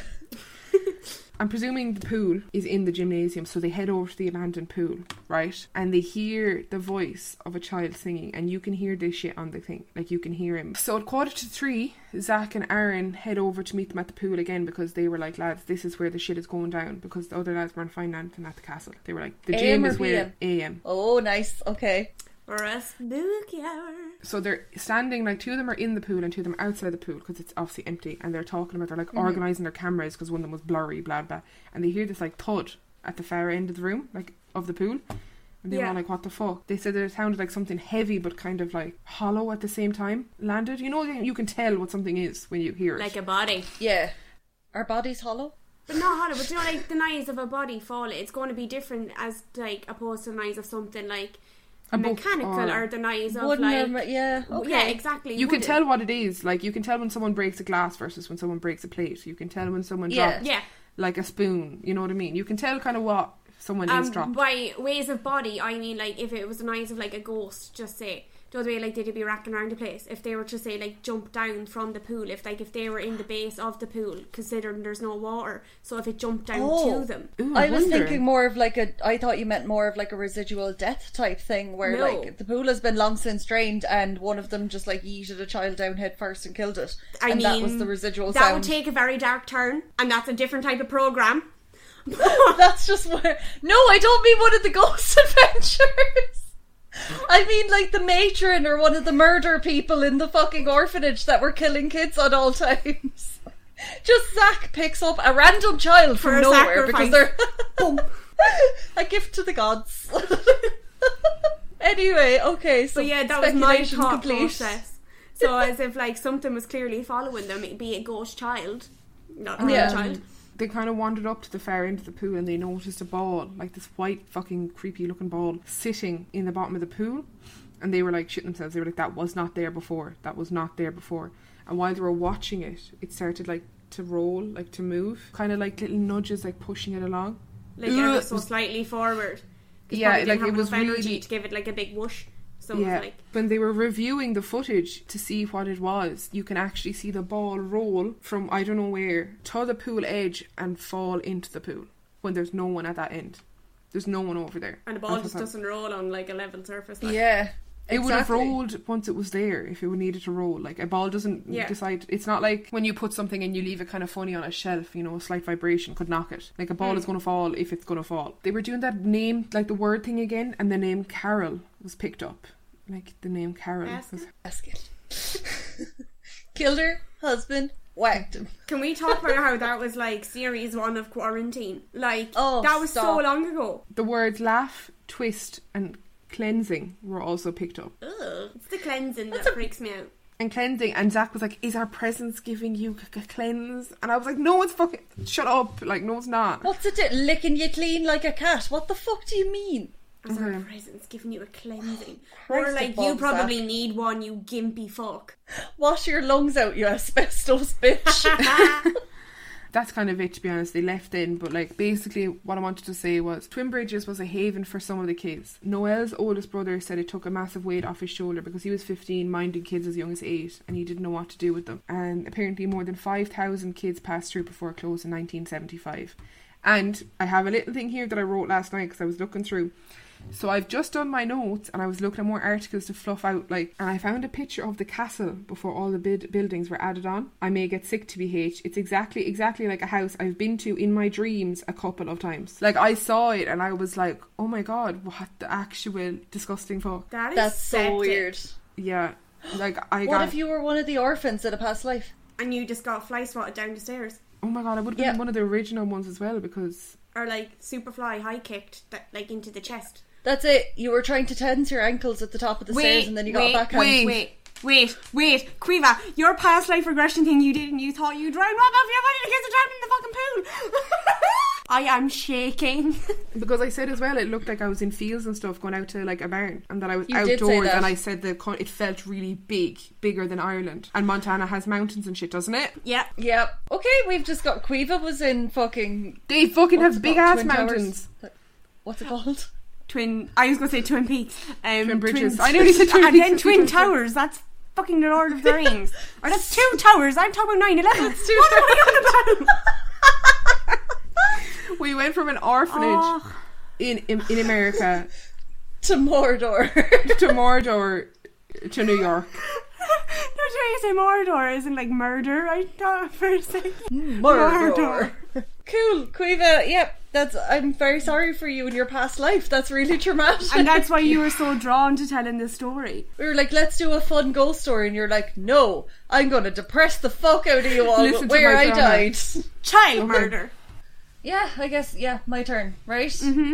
I'm presuming the pool is in the gymnasium, so they head over to the abandoned pool, right? And they hear the voice of a child singing, and you can hear this shit on the thing. Like, you can hear him. So at quarter to three, Zach and Aaron head over to meet them at the pool again, because they were like, lads, this is where the shit is going down, because the other lads weren't finding anything at the castle. They were like, the A gym M or is where A M. Oh, nice. Okay. For a spooky hour. So they're standing, like, two of them are in the pool and two of them are outside the pool, because it's obviously empty, and they're talking about, they're like organising their cameras because one of them was blurry, blah blah, and they hear this like thud at the far end of the room, like of the pool, and they Yeah. were like, what the fuck? They said that it sounded like something heavy but kind of like hollow at the same time landed. You know, you can tell what something is when you hear it. Like a body. Yeah. Are bodies hollow? But not hollow, but you know, like the noise of a body falling, it's going to be different as like opposed to the noise of something like A book mechanical or- or, the noise of Wouldn't like there- yeah. Okay. yeah, exactly. You can Would it? tell what it is. Like, you can tell when someone breaks a glass versus when someone breaks a plate. You can tell when someone Yeah. drops Yeah. like a spoon. You know what I mean? You can tell kind of what someone is Um, dropped. by ways of body, I mean like if it was the noise of like a ghost, just say the way like they'd be racking around the place. If they were to say like jump down from the pool, if like if they were in the base of the pool, considering there's no water, so if it jumped down Oh. to them. Ooh, I was wonder. thinking more of like a. I thought you meant more of like a residual death type thing, where No. like the pool has been long since drained, and one of them just like yeeted a child down head first and killed it, I and mean, that was the residual that sound. would take a very dark turn, and that's a different type of program. That's just where. No, I don't mean one of the Ghost Adventures. I mean like the matron or one of the murder people in the fucking orphanage that were killing kids at all times. Just Zach picks up a random child For from a nowhere because sacrifice. they're Boom. A gift to the gods. Anyway, okay, so So yeah, that was my speculation thought complete. process. So as if like something was clearly following them, it'd be a ghost child, not a real Yeah. child. They kind of wandered up to the far end of the pool and they noticed a ball, like this white fucking creepy looking ball, sitting in the bottom of the pool. And they were like shitting themselves. They were like, that was not there before. That was not there before. And while they were watching it, it started like to roll, like to move. Kind of like little nudges, like pushing it along. Like Ugh, ever it so was- slightly forward. 'Cause Yeah, probably didn't like, have it was enough energy really- to give it like a big whoosh. So it Yeah, was like when they were reviewing the footage to see what it was, you can actually see the ball roll from I don't know where to the pool edge and fall into the pool when there's no one at that end. There's no one over there. and the ball That's just what's doesn't roll on like a level surface. Like. Yeah. It would have exactly. rolled once it was there if it needed to roll. Like a ball doesn't Yeah. decide. It's not like when you put something and you leave it kind of funny on a shelf. You know, a slight vibration could knock it. Like a ball Mm. is going to fall if it's going to fall. They were doing that name, like the word thing again, and the name Carol was picked up. Like the name Carol. Ask was- it. Ask it. Killed her husband, whacked him. Can we talk about how that was like series one of Quarantine? Like Oh, that was so stop. long ago. The words laugh, twist, and cleansing were also picked up. Ugh. It's the cleansing that freaks me out. And cleansing, and Zach was like, "Is our presence giving you a cleanse?" And I was like, "No, it's fucking shut up!" Like, no, it's not. What's it do? Licking you clean like a cat? What the fuck do you mean? As our Okay. presence giving you a cleansing. Christ Or like, above, you probably Zach. need one, you gimpy fuck. Wash your lungs out, you asbestos bitch. That's kind of it, to be honest. They left in, but like basically what I wanted to say was Twin Bridges was a haven for some of the kids. Noel's oldest brother said it took a massive weight off his shoulder because he was fifteen, minding kids as young as eight, and he didn't know what to do with them. And apparently more than five thousand kids passed through before it closed in nineteen seventy-five. And I have a little thing here that I wrote last night because I was looking through. So I've just done my notes and I was looking at more articles to fluff out, like, and I found a picture of the castle before all the bid- buildings were added on. I may get sick, to B H. It's exactly exactly like a house I've been to in my dreams a couple of times. Like, I saw it and I was like, oh my god, what the actual disgusting fuck. That is That's so septic. weird. Yeah, like I What got, if you were one of the orphans in a past life? And you just got fly swatted down the stairs. oh my god, I would have been Yeah. one of the original ones as well, because Or like Superfly high kicked that like into the chest. That's it. You were trying to tense your ankles at the top of the stairs and then you got wait, a backhand. Wait, wait, wait, wait, Quiva, your past life regression thing you did and you thought you drowned. What if your body the kids are drowned in the fucking pool? I am shaking. because I said as well it looked like I was in fields and stuff going out to like a barn, and that I was You did say outdoors, that. and I said the co- it felt really big, bigger than Ireland, and Montana has mountains and shit, doesn't it? Yep. Yep. Okay, we've just got Quiva was in fucking. They fucking what's have it big called? ass Twin Towers? mountains. What's it called? Twin. I was gonna say Twin Peaks. Um, Twin Bridges. Twin, I nearly said Twin and Peaks then and Twin Twin Towers. That's fucking the Lord of the Rings. Or that's two towers. I'm talking about nine eleven. That's two What am I on about? We went from an orphanage Oh. in, in in America To Mordor. to Mordor to New York. No, sure you say Mordor isn't like murder. I thought for a second. Mordor. Cool, Quiva. Yep, that's. I'm very sorry for you in your past life. That's really traumatic. And that's why you were so drawn to telling this story. We were like, let's do a fun ghost story, and you're like, no, I'm gonna depress the fuck out of you all Listen to where my I drama. died. Child Okay. murder. Yeah, I guess, yeah, my turn, right? Mm-hmm.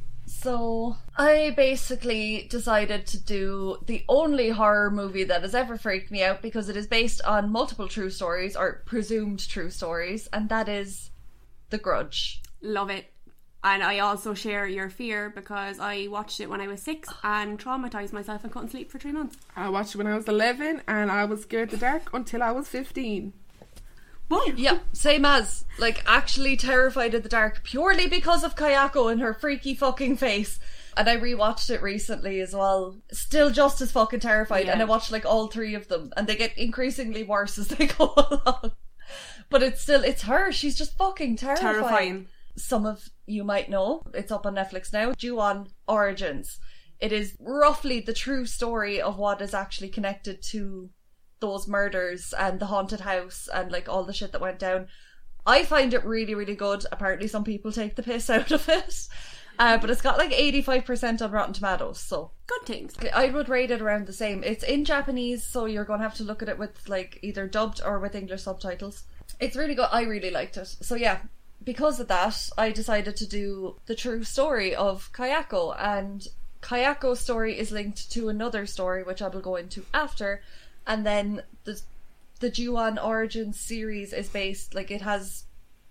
So, I basically decided to do the only horror movie that has ever freaked me out because it is based on multiple true stories, or presumed true stories, and that is The Grudge. Love it. And I also share your fear because I watched it when I was six and traumatized myself and couldn't sleep for three months. I watched it when I was eleven, and I was scared to dark until I was fifteen. Whoa. Yeah, same as, like, actually terrified of the dark purely because of Kayako and her freaky fucking face. And I rewatched it recently as well. Still just as fucking terrified. Yeah. And I watched like all three of them. And they get increasingly worse as they go along. But it's still, it's her. She's just fucking terrifying. Terrifying. Some of you might know. It's up on Netflix now. Ju-on Origins. It is roughly the true story of what is actually connected to those murders and the haunted house and like all the shit that went down. I find it really, really good. Apparently some people take the piss out of it. Uh, but it's got like eighty-five percent on Rotten Tomatoes, so Good things. I would rate it around the same. It's in Japanese, so you're going to have to look at it with like either dubbed or with English subtitles. It's really good. I really liked it. So yeah, because of that, I decided to do the true story of Kayako, and Kayako's story is linked to another story, which I will go into after, and then the the Ju-on Origins series is based, like it has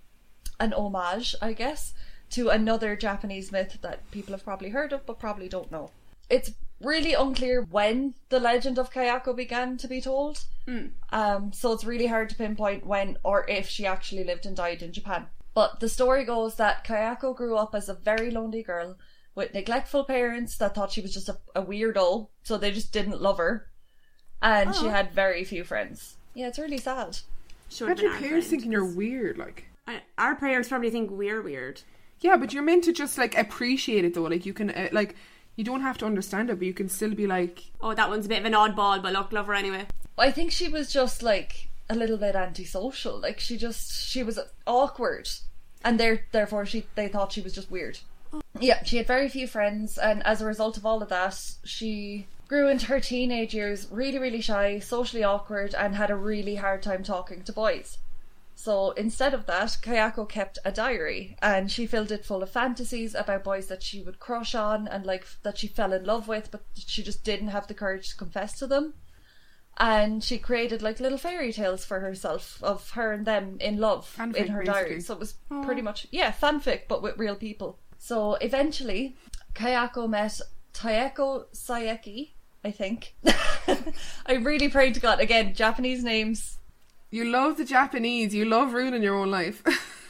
an homage, I guess, to another Japanese myth that people have probably heard of but probably don't know. It's really unclear when the legend of Kayako began to be told. Mm. Um, so it's really hard to pinpoint when or if she actually lived and died in Japan. But the story goes that Kayako grew up as a very lonely girl with neglectful parents that thought she was just a, a weirdo, so they just didn't love her. And she Oh. had very few friends. Yeah, it's really sad. Should Imagine your parents thinking you're weird, like. I, our parents probably think we're weird. Yeah, but you're meant to just like appreciate it though. Like you can, uh, like, you don't have to understand it, but you can still be like, Oh, that one's a bit of an oddball, but look, love her anyway. I think she was just like a little bit antisocial. Like she just she was awkward, and there therefore she they thought she was just weird. Yeah, she had very few friends, and as a result of all of that, she grew into her teenage years really, really shy, socially awkward, and had a really hard time talking to boys. So instead of that, Kayako kept a diary, and she filled it full of fantasies about boys that she would crush on and like that she fell in love with, but she just didn't have the courage to confess to them. And she created like little fairy tales for herself of her and them in love Fanfic, in her diary. basically. So it was Aw. pretty much, yeah, fanfic, but with real people. So eventually, Kayako met Taeko Saeki, I think. I really prayed to God. Again, Japanese names. you love the Japanese, you love ruining your own life.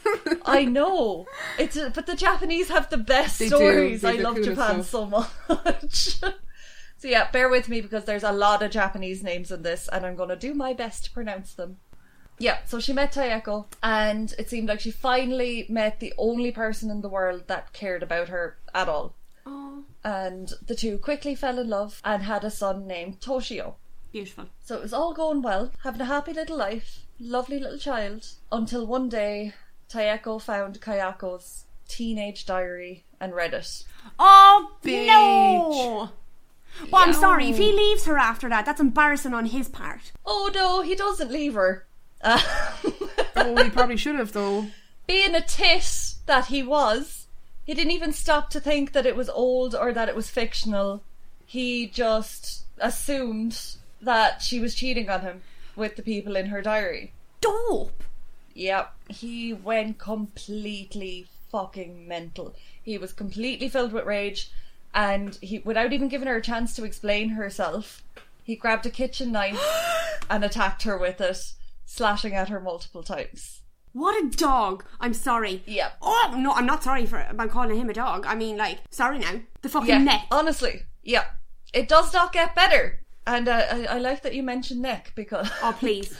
I know. It's a, but the Japanese have the best They do. stories. They're I the love coolest Japan stuff. so much. So yeah, bear with me because there's a lot of Japanese names in this, and I'm going to do my best to pronounce them. Yeah, so she met Taeko, and it seemed like she finally met the only person in the world that cared about her at all. Oh, And the two quickly fell in love and had a son named Toshio. beautiful. So it was all going well, having a happy little life, lovely little child, until one day Taeko found Kayako's teenage diary and read it. Oh, Bitch. no! Well, I'm Yeah. sorry, if he leaves her after that, that's embarrassing on his part. Oh no, he doesn't leave her. Uh, Oh, he probably should have though. being a tit that he was, he didn't even stop to think that it was old or that it was fictional. He just assumed that she was cheating on him with the people in her diary. Dope! Yep, he went completely fucking mental. He was completely filled with rage, and he, without even giving her a chance to explain herself, he grabbed a kitchen knife and attacked her with it, slashing at her multiple times. What a dog! I'm sorry. Yep. Oh, no, I'm not sorry for about calling him a dog. I mean, like, sorry now. The fucking Yeah, neck. honestly, yeah. It does not get better. And uh, I, I like that you mentioned neck, because Oh, please.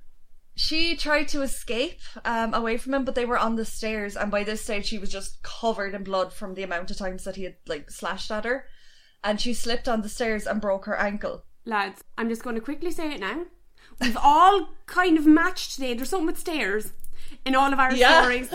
she tried to escape um, away from him, but they were on the stairs, and by this stage she was just covered in blood from the amount of times that he had like slashed at her, and she slipped on the stairs and broke her ankle. Lads, I'm just going to quickly say it now. We've all kind of matched today. There's something with stairs in all of our Yeah. stories.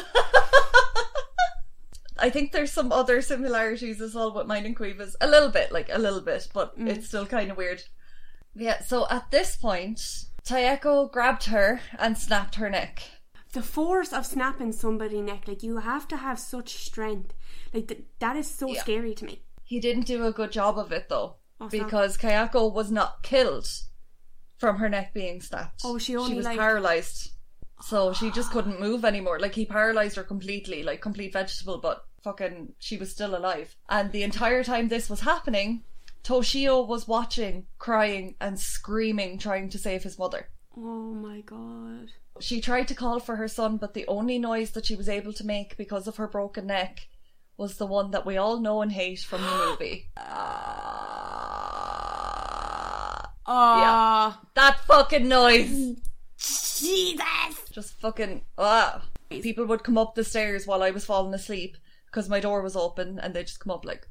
I think there's some other similarities as well with mine and Cueva's. A little bit, like a little bit, but Mm. it's still kind of weird. Yeah, so at this point, Taeko grabbed her and snapped her neck. The force of snapping somebody's neck, like, you have to have such strength. Like, th- that is so Yeah. scary to me. He didn't do a good job of it though, Oh, so- because Kayako was not killed from her neck being snapped. Oh, she only, was like- paralyzed, so she just couldn't move anymore. Like, he paralyzed her completely, like complete vegetable, but fucking she was still alive. And the entire time this was happening, Toshio was watching, crying and screaming, trying to save his mother. Oh my god. She tried to call for her son, but the only noise that she was able to make because of her broken neck was the one that we all know and hate from the movie. Uh, That fucking noise. Jesus! Just fucking... Ah. People would come up the stairs while I was falling asleep because my door was open and they'd just come up like...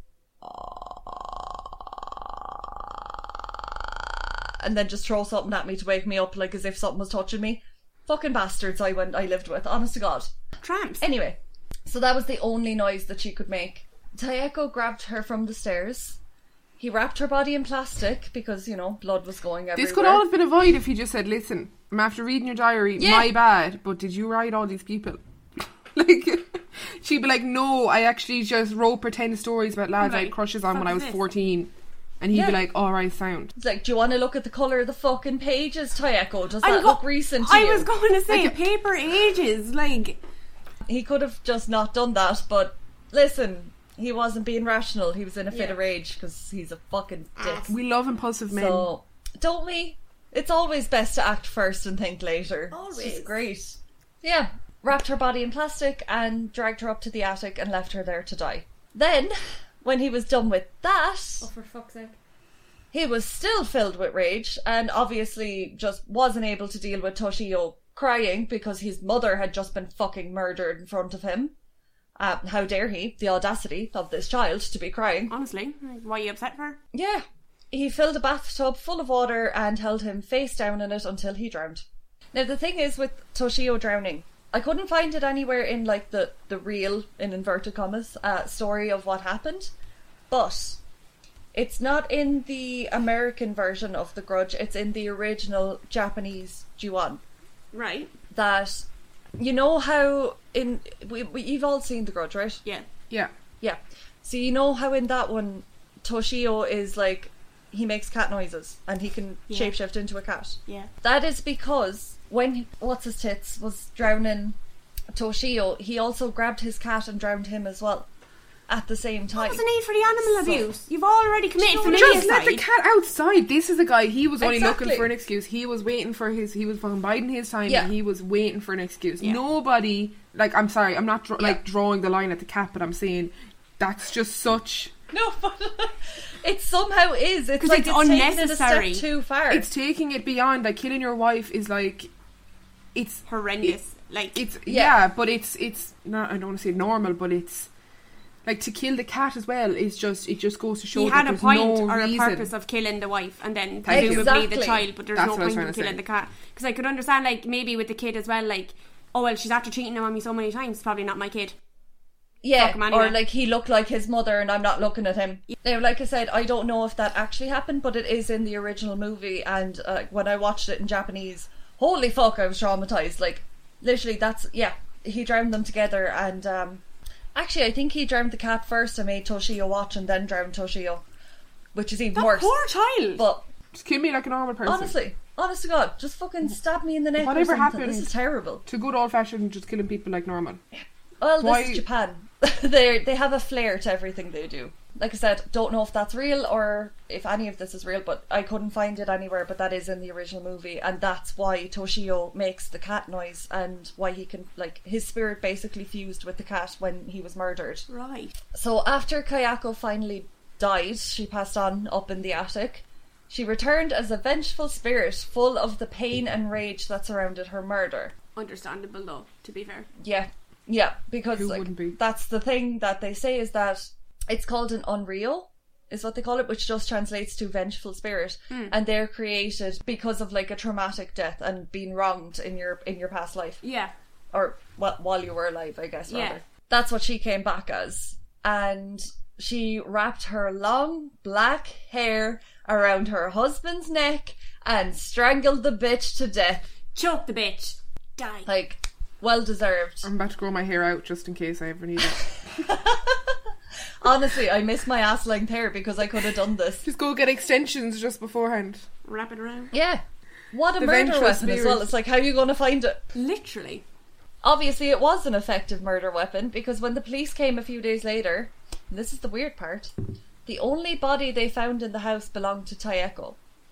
and then just throw something at me to wake me up, like as if something was touching me. Fucking bastards I went I lived with, honest to God. Tramps. Anyway, so that was the only noise that she could make. Taeko grabbed her from the stairs. He wrapped her body in plastic because, you know, blood was going everywhere. This could all have been avoided if he just said, listen, I'm after reading your diary, Yeah. my bad, but did you write all these people? Like, she'd be like, no, I actually just wrote pretend stories about lads I had Right. crushes on Fuck when I is was this? fourteen. And he'd Yeah. be like, alright, sound. It's like, do you want to look at the colour of the fucking pages, Taeko? Does I'm that go- look recent to I you? was going to say, Like- paper ages, like... He could have just not done that, but listen, he wasn't being rational. He was in a fit Yeah. of rage because he's a fucking dick. We love impulsive men. So, don't we? It's always best to act first and think later. Always. It's just great. Yeah. Wrapped her body in plastic and dragged her up to the attic and left her there to die. Then, when he was done with that, Oh, for fuck's sake. he was still filled with rage and obviously just wasn't able to deal with Toshio crying because his mother had just been fucking murdered in front of him. Uh, how dare he? The audacity of this child to be crying. Honestly, like, why are you upset for her? Yeah. He filled a bathtub full of water and held him face down in it until he drowned. Now the thing is with Toshio drowning, I couldn't find it anywhere in like the, the real, in inverted commas, uh, story of what happened. But it's not in the American version of The Grudge, it's in the original Japanese Ju-on. Right. That, you know how in, we, we, you've all seen The Grudge, right? Yeah. Yeah. Yeah. So you know how in that one, Toshio is like, he makes cat noises and he can Yeah. shapeshift into a cat. Yeah. That is because when What's His Tits was drowning Toshio, he also grabbed his cat and drowned him as well at the same time. What's the need for the animal So- abuse? You've already committed Just Just let familicide. the cat outside. This is a guy, he was only Exactly. looking for an excuse. He was waiting for his, he was fucking biding his time Yeah. and he was waiting for an excuse. Yeah. Nobody, like, I'm sorry, I'm not dr- Yeah. like drawing the line at the cat, but I'm saying that's just such... No, but it somehow is. It's 'Cause like it's it's, taking it a unnecessary. step too far. It's taking it beyond, like, killing your wife is like... It's... Horrendous. Like, It's Yeah. yeah. but it's it's not. I don't want to say normal, but it's like to kill the cat as well. Is just it just goes to show he that had a there's point no or a reason. purpose of killing the wife and then Thank you. presumably the Exactly. child, but there's That's no what I was point trying in to killing say. the cat. Because I could understand, like, maybe with the kid as well, like, oh, well, she's after cheating on me so many times, it's probably not my kid. Yeah, Fuck him anyway. or like he looked like his mother and I'm not looking at him. Now, like I said, I don't know if that actually happened, but it is in the original movie. And uh, when I watched it in Japanese, holy fuck, I was traumatized. Like, literally, that's yeah. He drowned them together, and um, actually, I think he drowned the cat first and made Toshio watch, and then drowned Toshio, which is even That worse. poor child. But Just kill me like a normal person. honestly, honest to God, just fucking stab me in the neck. Whatever or something. happened- This is terrible. To good old fashioned, just killing people like normal. Well, this Why- is Japan. they they have a flair to everything they do. Like I said, don't know if that's real or if any of this is real, but I couldn't find it anywhere. But that is in the original movie, and that's why Toshio makes the cat noise and why he can, like, his spirit basically fused with the cat when he was murdered. Right. So after Kayako finally died, she passed on up in the attic. She returned as a vengeful spirit, full of the pain and rage that surrounded her murder. Understandable, though, to be fair. Yeah, yeah, because Who like, wouldn't be? that's the thing that they say is that it's called an unreal, is what they call it, which just translates to vengeful spirit, and they're created because of like a traumatic death and being wronged in your in your past life, Yeah. or well, while you were alive, I guess. Rather, Yeah. that's what she came back as, and she wrapped her long black hair around her husband's neck and strangled the bitch to death. Choke the bitch. Die. Like, well deserved. I'm about to grow my hair out just in case I ever need it. Honestly, I miss my ass length hair because I could have done this. Just go get extensions just beforehand. Wrap it around. Yeah. What a The murder vengeful weapon as well. spirit. It's like, how are you going to find it? Literally. Obviously, it was an effective murder weapon because when the police came a few days later, and this is the weird part, the only body they found in the house belonged to Taeko.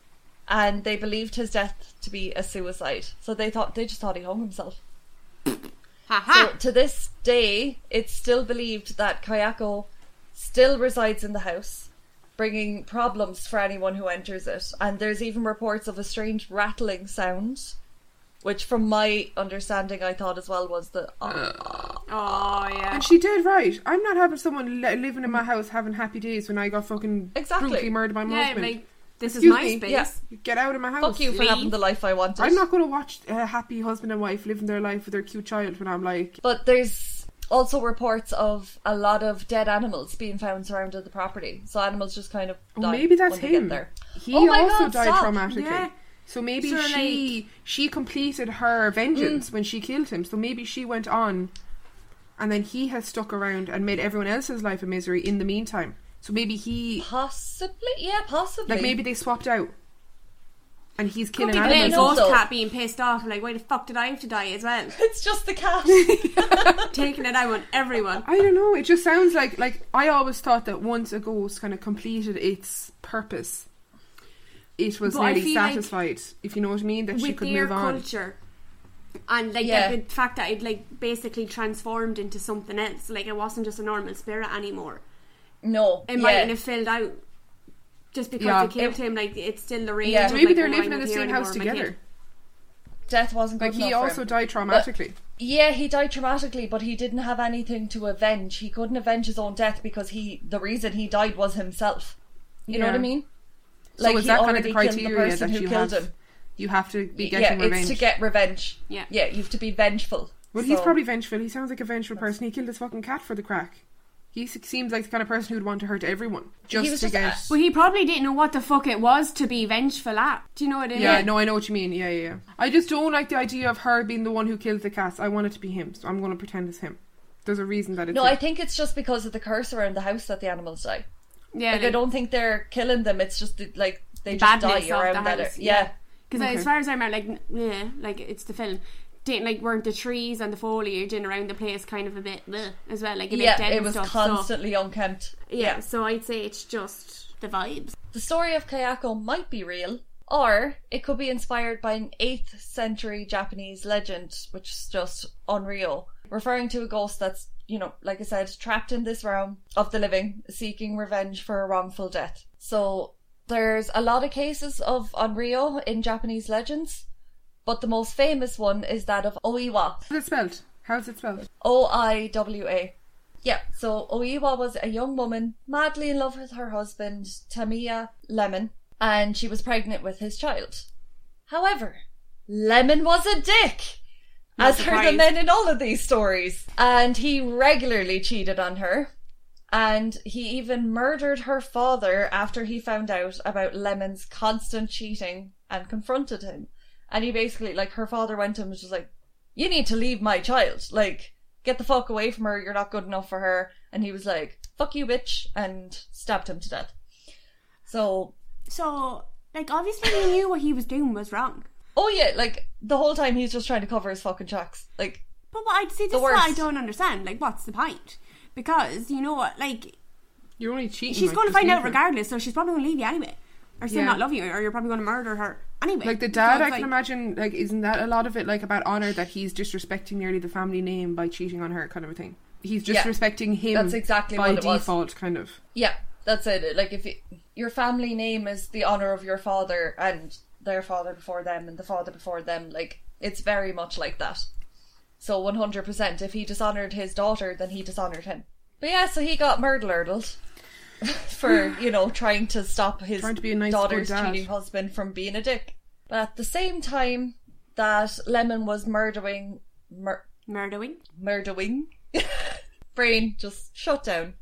And they believed his death to be a suicide. So they thought they just thought he hung himself. Happy Ha So to this day, it's still believed that Kayako still resides in the house, bringing problems for anyone who enters it. And there's even reports of a strange rattling sound, which from my understanding I thought as well was the... Oh, Oh, yeah. And she did right. I'm not having someone li- living in my house having happy days when I got fucking Exactly. brutally murdered by my Yeah, husband. like, this Excuse is my me. space. Yeah. Get out of my house. fuck you for Leave. having the life I wanted. I'm not going to watch a happy husband and wife living their life with their cute child when I'm like... But there's also reports of a lot of dead animals being found surrounding the property. So animals just kind of die Oh, maybe that's when they him. get there. He Oh my also God, died stop. traumatically. Yeah. So maybe So, she she completed her vengeance Mm. when she killed him. So maybe she went on and then he has stuck around and made everyone else's life a misery in the meantime. So maybe he... Possibly, yeah, possibly. Like maybe they swapped out. And he's Could killing be the animals. little know, ghost though. cat being pissed off, like, why the fuck did I have to die as well? It's just the cat. Taking it out on everyone. I don't know. It just sounds like... Like, I always thought that once a ghost kind of completed its purpose, it was But I nearly feel like satisfied, if you know what I mean, that she With could their move on. culture. And, like, Yeah. the, the fact that it, like, basically transformed into something else. Like, it wasn't just a normal spirit anymore. No, It yeah. mightn't have filled out just because Yeah. they killed It- him. Like, it's still the range. Yeah. of, Maybe like, they're oh, living I'm in the not here same house anymore, my together. kid. Death wasn't good Like, he enough for also him. died traumatically. Yeah, he died traumatically, but he didn't have anything to avenge. He couldn't avenge his own death because he the reason he died was himself. You know Yeah. what I mean? So Like is he that kind of already the killed the criteria person that who you killed have? him. You have to be Yeah, getting it's revenge. to get revenge. Yeah. Yeah, you have to be vengeful. Well, he's So- probably vengeful. He sounds like a vengeful person. He killed his fucking cat for the crack. He s- seems like the kind of person who'd want to hurt everyone just was to just get. a- Well, he probably didn't know what the fuck it was to be vengeful at. Do you know what I mean? Yeah, no, I know what you mean. Yeah, yeah, yeah. I just don't like the idea of her being the one who killed the cats. I want it to be him, so I'm going to pretend it's him. There's a reason that it's No, him. I think it's just because of the curse around the house that the animals die. Yeah, Like, I don't think they're killing them. It's just that, like they just badness die of around the that. house, Yeah. yeah. Because Okay. as far as I remember, like, n- yeah, like, it's the film. Didn't, like, weren't the trees and the foliage in around the place kind of a bit bleh, as well? Like, a bit Yeah, dead it and was stuff. constantly unkempt. So, yeah, so I'd say it's just the vibes. The story of Kayako might be real, or it could be inspired by an eighth century Japanese legend, which is just unreal, referring to a ghost that's, you know, like I said, trapped in this realm of the living, seeking revenge for a wrongful death. So there's a lot of cases of Onryo in Japanese legends, but the most famous one is that of Oiwa. How's it spelled? How's it spelled? O I W A. Yeah, so Oiwa was a young woman madly in love with her husband, Tamiya Lemon, and she was pregnant with his child. However, Lemon was a dick, Not as are the surprised. men in all of these stories. And he regularly cheated on her, and he even murdered her father after he found out about Lemon's constant cheating and confronted him. And he basically, like, her father went to him and was just like, you need to leave my child. Like, get the fuck away from her. You're not good enough for her. And he was like, fuck you, bitch. And stabbed him to death. So, So, like, obviously he knew what he was doing was wrong. oh yeah, like, the whole time he's just trying to cover his fucking tracks. Like, But what I'd say, this The is what I worst. don't understand. Like, what's the point? Because, you know what, like, You're only cheating. she's like, going to just find leave out her. regardless, so she's probably going to leave you anyway. Or still Yeah. not love you, or you're probably going to murder her anyway. Like the dad, So I it's can like- imagine. Like, isn't that a lot of it? Like about honor, that he's disrespecting nearly the family name by cheating on her, kind of a thing. He's Yeah. disrespecting him. That's exactly by what it was. default, kind of. yeah, that's it. Like, if you, your family name is the honor of your father and their father before them and the father before them, like, it's very much like that. So one hundred percent, if he dishonoured his daughter, then he dishonoured him. But yeah, so he got murder-lardled for, you know, trying to stop his Trying to be a nice, daughter's good dad. cheating husband from being a dick. But at the same time that Lemon was murdering... Mur- Murdering. murdering. Brain just shut down.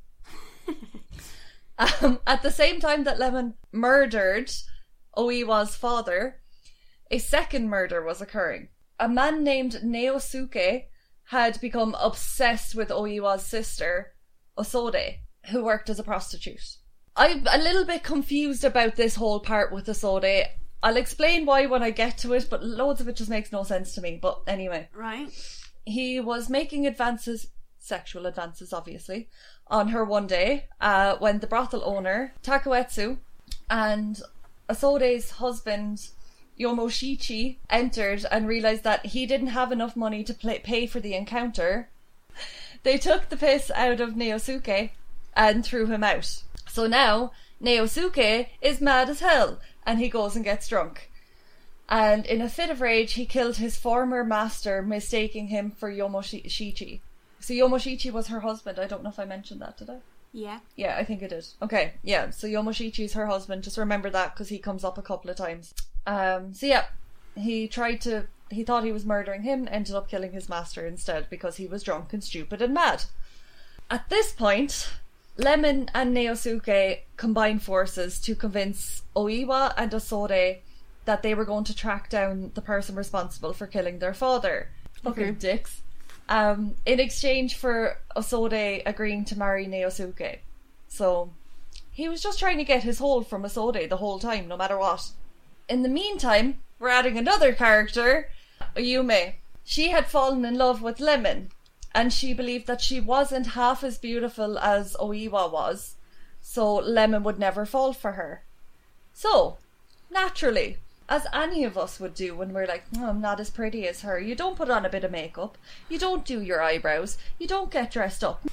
um, at the same time that Lemon murdered Oiwa's father, a second murder was occurring. A man named Naosuke had become obsessed with Oiwa's sister, Osode, who worked as a prostitute. I'm a little bit confused about this whole part with Osode. I'll explain why when I get to it, but loads of it just makes no sense to me. But anyway. Right. He was making advances, sexual advances obviously, on her one day uh, when the brothel owner, Takoetsu, and Asode's husband, Yomoshichi entered and realised that he didn't have enough money to play, pay for the encounter, they took the piss out of Naosuke and threw him out. So now, Naosuke is mad as hell, and he goes and gets drunk. And in a fit of rage, he killed his former master, mistaking him for Yomoshichi. So Yomoshichi was her husband. I don't know if I mentioned that, did I? Yeah. Yeah, I think it did. Okay, yeah. So Yomoshichi is her husband. Just remember that because he comes up a couple of times. Um. So yeah, he tried to. He thought he was murdering him. Ended up killing his master instead because he was drunk and stupid and mad. At this point, Lemon and Naosuke combine forces to convince Oiwa and Osode that they were going to track down the person responsible for killing their father. Fucking Okay. dicks. Um, in exchange for Osode agreeing to marry Naosuke. So, he was just trying to get his hold from Osode the whole time, no matter what. In the meantime, we're adding another character, Yume. She had fallen in love with Lemon, and she believed that she wasn't half as beautiful as Oiwa was, so Lemon would never fall for her. So, naturally, as any of us would do when we're like, oh, I'm not as pretty as her, you don't put on a bit of makeup, you don't do your eyebrows, you don't get dressed up.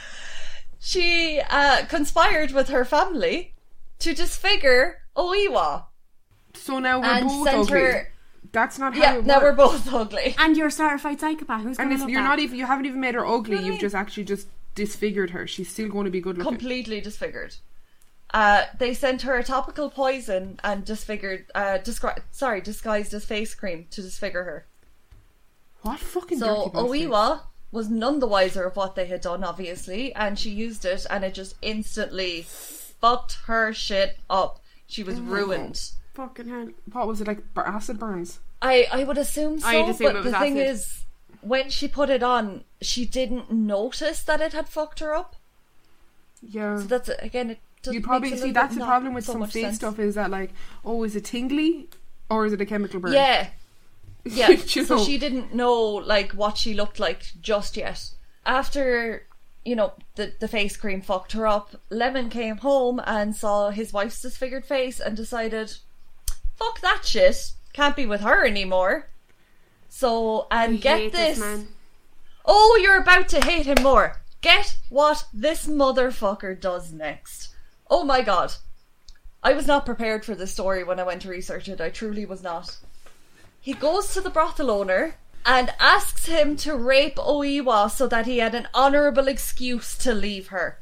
She uh, conspired with her family to disfigure Oiwa. So now we're And both sent ugly. her- That's not how Yeah, it now we're works. both ugly. And you're a certified psychopath. Who's And going if to love you're that? not even, you haven't even made her ugly. What do you You've mean? just actually just disfigured her. She's still going to be good looking. Completely disfigured. Uh, they sent her a topical poison and disfigured, uh, disgri- sorry, disguised as face cream to disfigure her. What fucking So dirty bastards. Oiwa was none the wiser of what they had done, obviously, and she used it, and it just instantly fucked her shit up. She was Oh my ruined. Fucking hell. What was it, like bur- acid burns? I, I would assume so, I'd assume but it was the thing acid. is, when she put it on, she didn't notice that it had fucked her up. Yeah. So that's, again, it doesn't You probably makes a see little that's bit the not problem with so some much fake sense. stuff is that like, oh, is it tingly or is it a chemical burn? Yeah. Yeah, You so know. she didn't know like what she looked like just yet. After, you know, the, the face cream fucked her up, Lemon came home and saw his wife's disfigured face and decided, fuck that shit, can't be with her anymore. So, and I get hate this, man. oh, you're about to hate him more. Get what this motherfucker does next. Oh my god. I was not prepared for this story when I went to research it, I truly was not. He goes to the brothel owner and asks him to rape Oiwa so that he had an honourable excuse to leave her.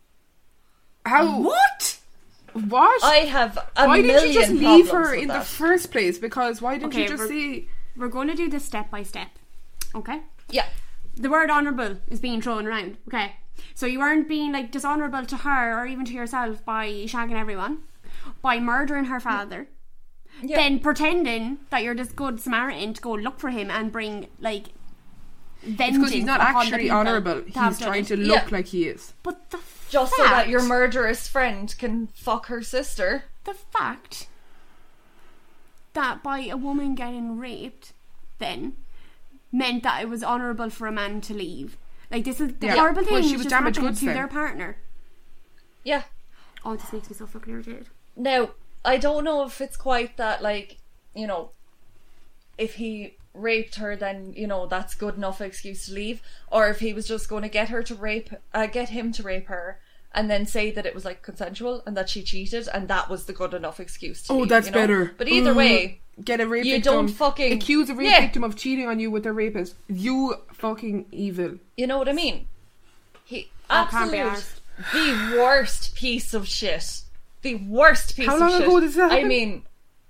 How? What? What? I have a why million didn't you just leave problems her with in that. the first place? Because why didn't Okay, you just we're- say... We're going to do this step by step. Okay? Yeah. The word honourable is being thrown around. Okay? So you weren't being like dishonourable to her or even to yourself by shagging everyone, by murdering her father, Yeah. then pretending that you're this good Samaritan to go look for him and bring like vengeance. Because he's not upon the actually people honourable. that have He's done trying it. to look Yeah. like he is. But the Just so fact, that your murderous friend can fuck her sister. the fact that by a woman getting raped then meant that it was honourable for a man to leave. Like this is the Yeah. horrible thing Well, she is was just damaged happening goods to then. their partner. Yeah. Oh, this makes me so fucking irritated. Now, I don't know if it's quite that, like, you know, if he raped her, then, you know, that's good enough excuse to leave, or if he was just going to get her to rape, uh, get him to rape her, and then say that it was, like, consensual, and that she cheated, and that was the good enough excuse to Oh, leave, that's you know? better. But either Mm. way, Get a rape You victim. don't fucking- accuse a rape Yeah. victim of cheating on you with their rapist. You fucking evil. you know what I mean? He, I can't be absolute, the worst piece of shit. The worst piece How of long shit. ago did that I happen? mean,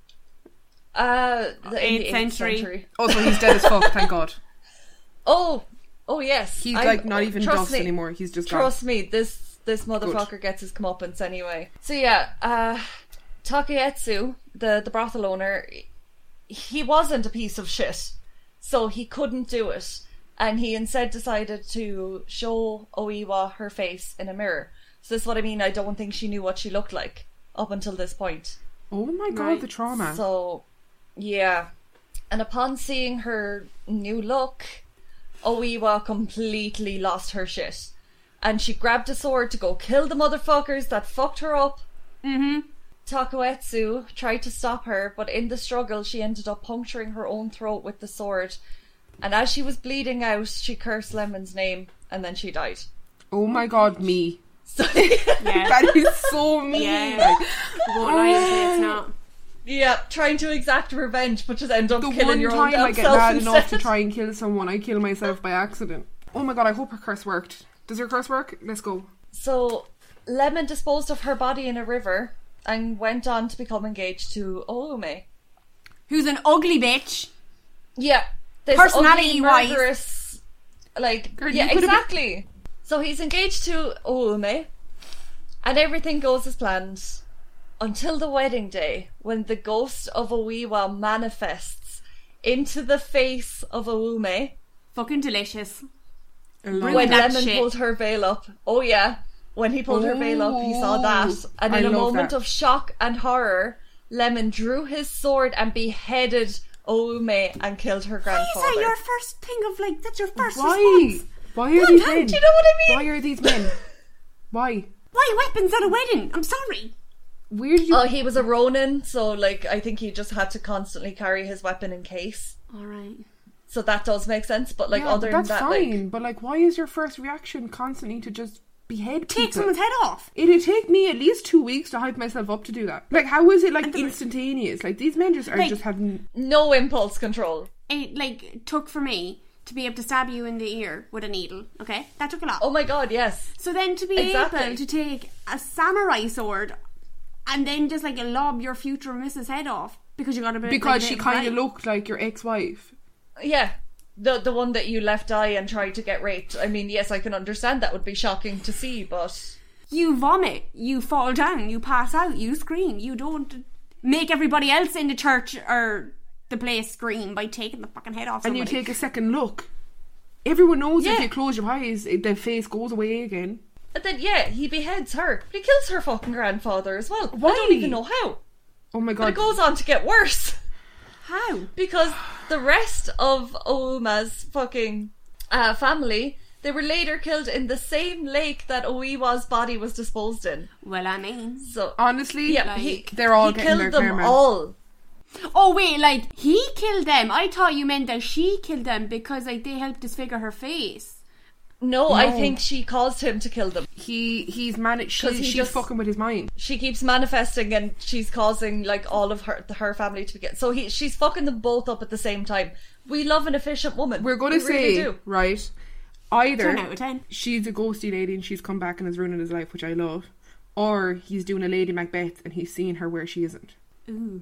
uh, the, in the Eighth eighth century. century. Oh, so he's dead as fuck. Thank God. Oh, oh yes. He's I'm- like not even trust dust me, anymore. He's just gone. Trust me, this this motherfucker gets his comeuppance anyway. So yeah, uh, Takeetsu, the the brothel owner, he wasn't a piece of shit, so he couldn't do it, and he instead decided to show Oiwa her face in a mirror. So this is what I mean. I don't think she knew what she looked like up until this point. Oh my God, Right. the trauma. So, yeah. And upon seeing her new look, Oiwa completely lost her shit. And she grabbed a sword to go kill the motherfuckers that fucked her up. Mm-hmm. Takoetsu tried to stop her, but in the struggle she ended up puncturing her own throat with the sword. And as she was bleeding out, she cursed Lemon's name, and then she died. Oh my god, me. So, Yeah. That is so mean. Yeah. Won't lie and say it's not. yeah, trying to exact revenge, but just end up The killing one your own time I damn get self mad instead. enough to try and kill someone, I kill myself by accident. Oh my god, I hope her curse worked. Does her curse work? Let's go. So, Lemon disposed of her body in a river and went on to become engaged to Oume. Who's an ugly bitch. Yeah. This Personality ugly, wise. murderous, like, Girl, yeah, you could've been- exactly. So he's engaged to Oume, and everything goes as planned until the wedding day, when the ghost of Oiwa manifests into the face of Oume. Fucking delicious. I love Bring When it. that Lemon shit. pulled her veil up. Oh yeah. When he pulled her veil up, he saw that. And I in a love moment that. of shock and horror, Lemon drew his sword and beheaded Oume and killed her Is grandfather. that your first thing of like, that's your first Why? response? Why are these Do men? you know what I mean? Why are these men? Why? Why weapons at a wedding? I'm sorry. Where do you... Oh, he was a Ronin, so like I think he just had to constantly carry his weapon in case. Alright. So that does make sense. But like Yeah, other but than that's that, fine. like But like, why is your first reaction constantly to just behead Take people? someone's head off. It'd take me at least two weeks to hype myself up to do that. Like, how is it like And the- instantaneous? Like, these men just are Like- just having... no impulse control. It like took for me to be able to stab you in the ear with a needle. Okay, that took a lot. Oh my god, yes. So then to be Exactly. able to take a samurai sword and then just like lob your future missus head off because you got a bit Because like, a she bit kind of right. looked like your ex-wife. Yeah. The the one that you left die and tried to get raped. I mean, yes, I can understand that would be shocking to see, but You vomit, you fall down, you pass out, you scream. You don't make everybody else in the church or the place scream by taking the fucking head off And somebody. you take a second look. Everyone knows if Yeah. you close your eyes, it- the face goes away again. and then yeah, he beheads her. But he kills her fucking grandfather as well. Why? I don't even know how. Oh my But god. it goes on to get worse. How? Because the rest of Ouma's fucking uh, family, they were later killed in the same lake that Oiwa's body was disposed in. Well, I mean. So Honestly, yeah, like- he, they're all he getting killed their them karma. all. Oh wait, like he killed them. I thought you meant that she killed them because like they helped disfigure her face. No, I No. think she caused him to kill them. he he's managed. 'Cause She, he she's just- fucking with his mind. She keeps manifesting and she's causing like all of her her family to get. So he she's fucking them both up at the same time. We love an efficient woman. We're going to We really say, do. right, either Ten out of ten. she's a ghosty lady and she's come back and is ruining his life, which I love, or he's doing a Lady Macbeth and he's seeing her where she isn't. Ooh.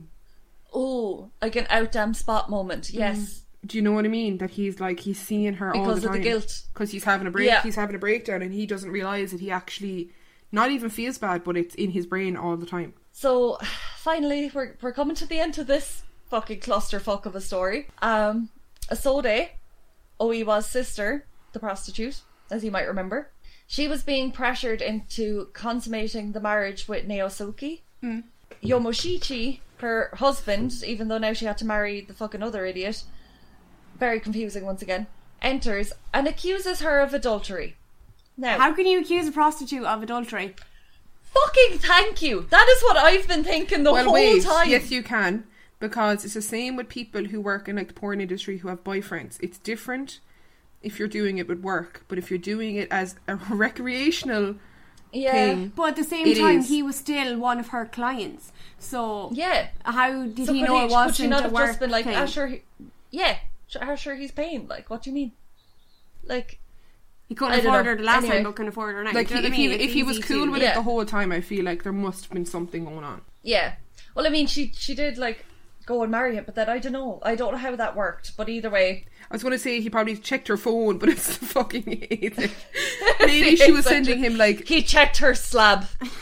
Oh, like an out damn spot moment. Yes. Do you know what I mean? That he's like, he's seeing her all Because the of the time. guilt. Because he's having a break. Yeah. He's having a breakdown and he doesn't realise that he actually not even feels bad, but it's in his brain all the time. So finally, we're we're coming to the end of this fucking clusterfuck of a story. Um, Asode, Oiwa's sister, the prostitute, as you might remember, she was being pressured into consummating the marriage with Naosuke. Mm. Yomoshichi, her husband, even though now she had to marry the fucking other idiot, very confusing once again, enters and accuses her of adultery. Now, How can you accuse a prostitute of adultery? fucking thank you. That is what I've been thinking the well, whole wait. time. Yes, you can. Because it's the same with people who work in like the porn industry who have boyfriends. It's different if you're doing it with work, but if you're doing it as a recreational yeah. thing, But at the same It time, is. he was still one of her clients. So Yeah. how did So he could know he, it could wasn't she not a have work just been like, thing? ah, sure, he, yeah, sure, ah, sure he's paying. Like, what do you mean? Like, He couldn't I don't afford know. her the last Anyway. time, but can afford her now. like Do you know if what I he mean? if It's he was easy cool to- with Yeah. it the whole time, I feel like there must have been something going on. yeah. Well, I mean, she she did like go and marry him, but then I don't know. I don't know how that worked. But either way, I was going to say he probably checked her phone, but it's fucking agent. Maybe she was sending him like, he checked her slab.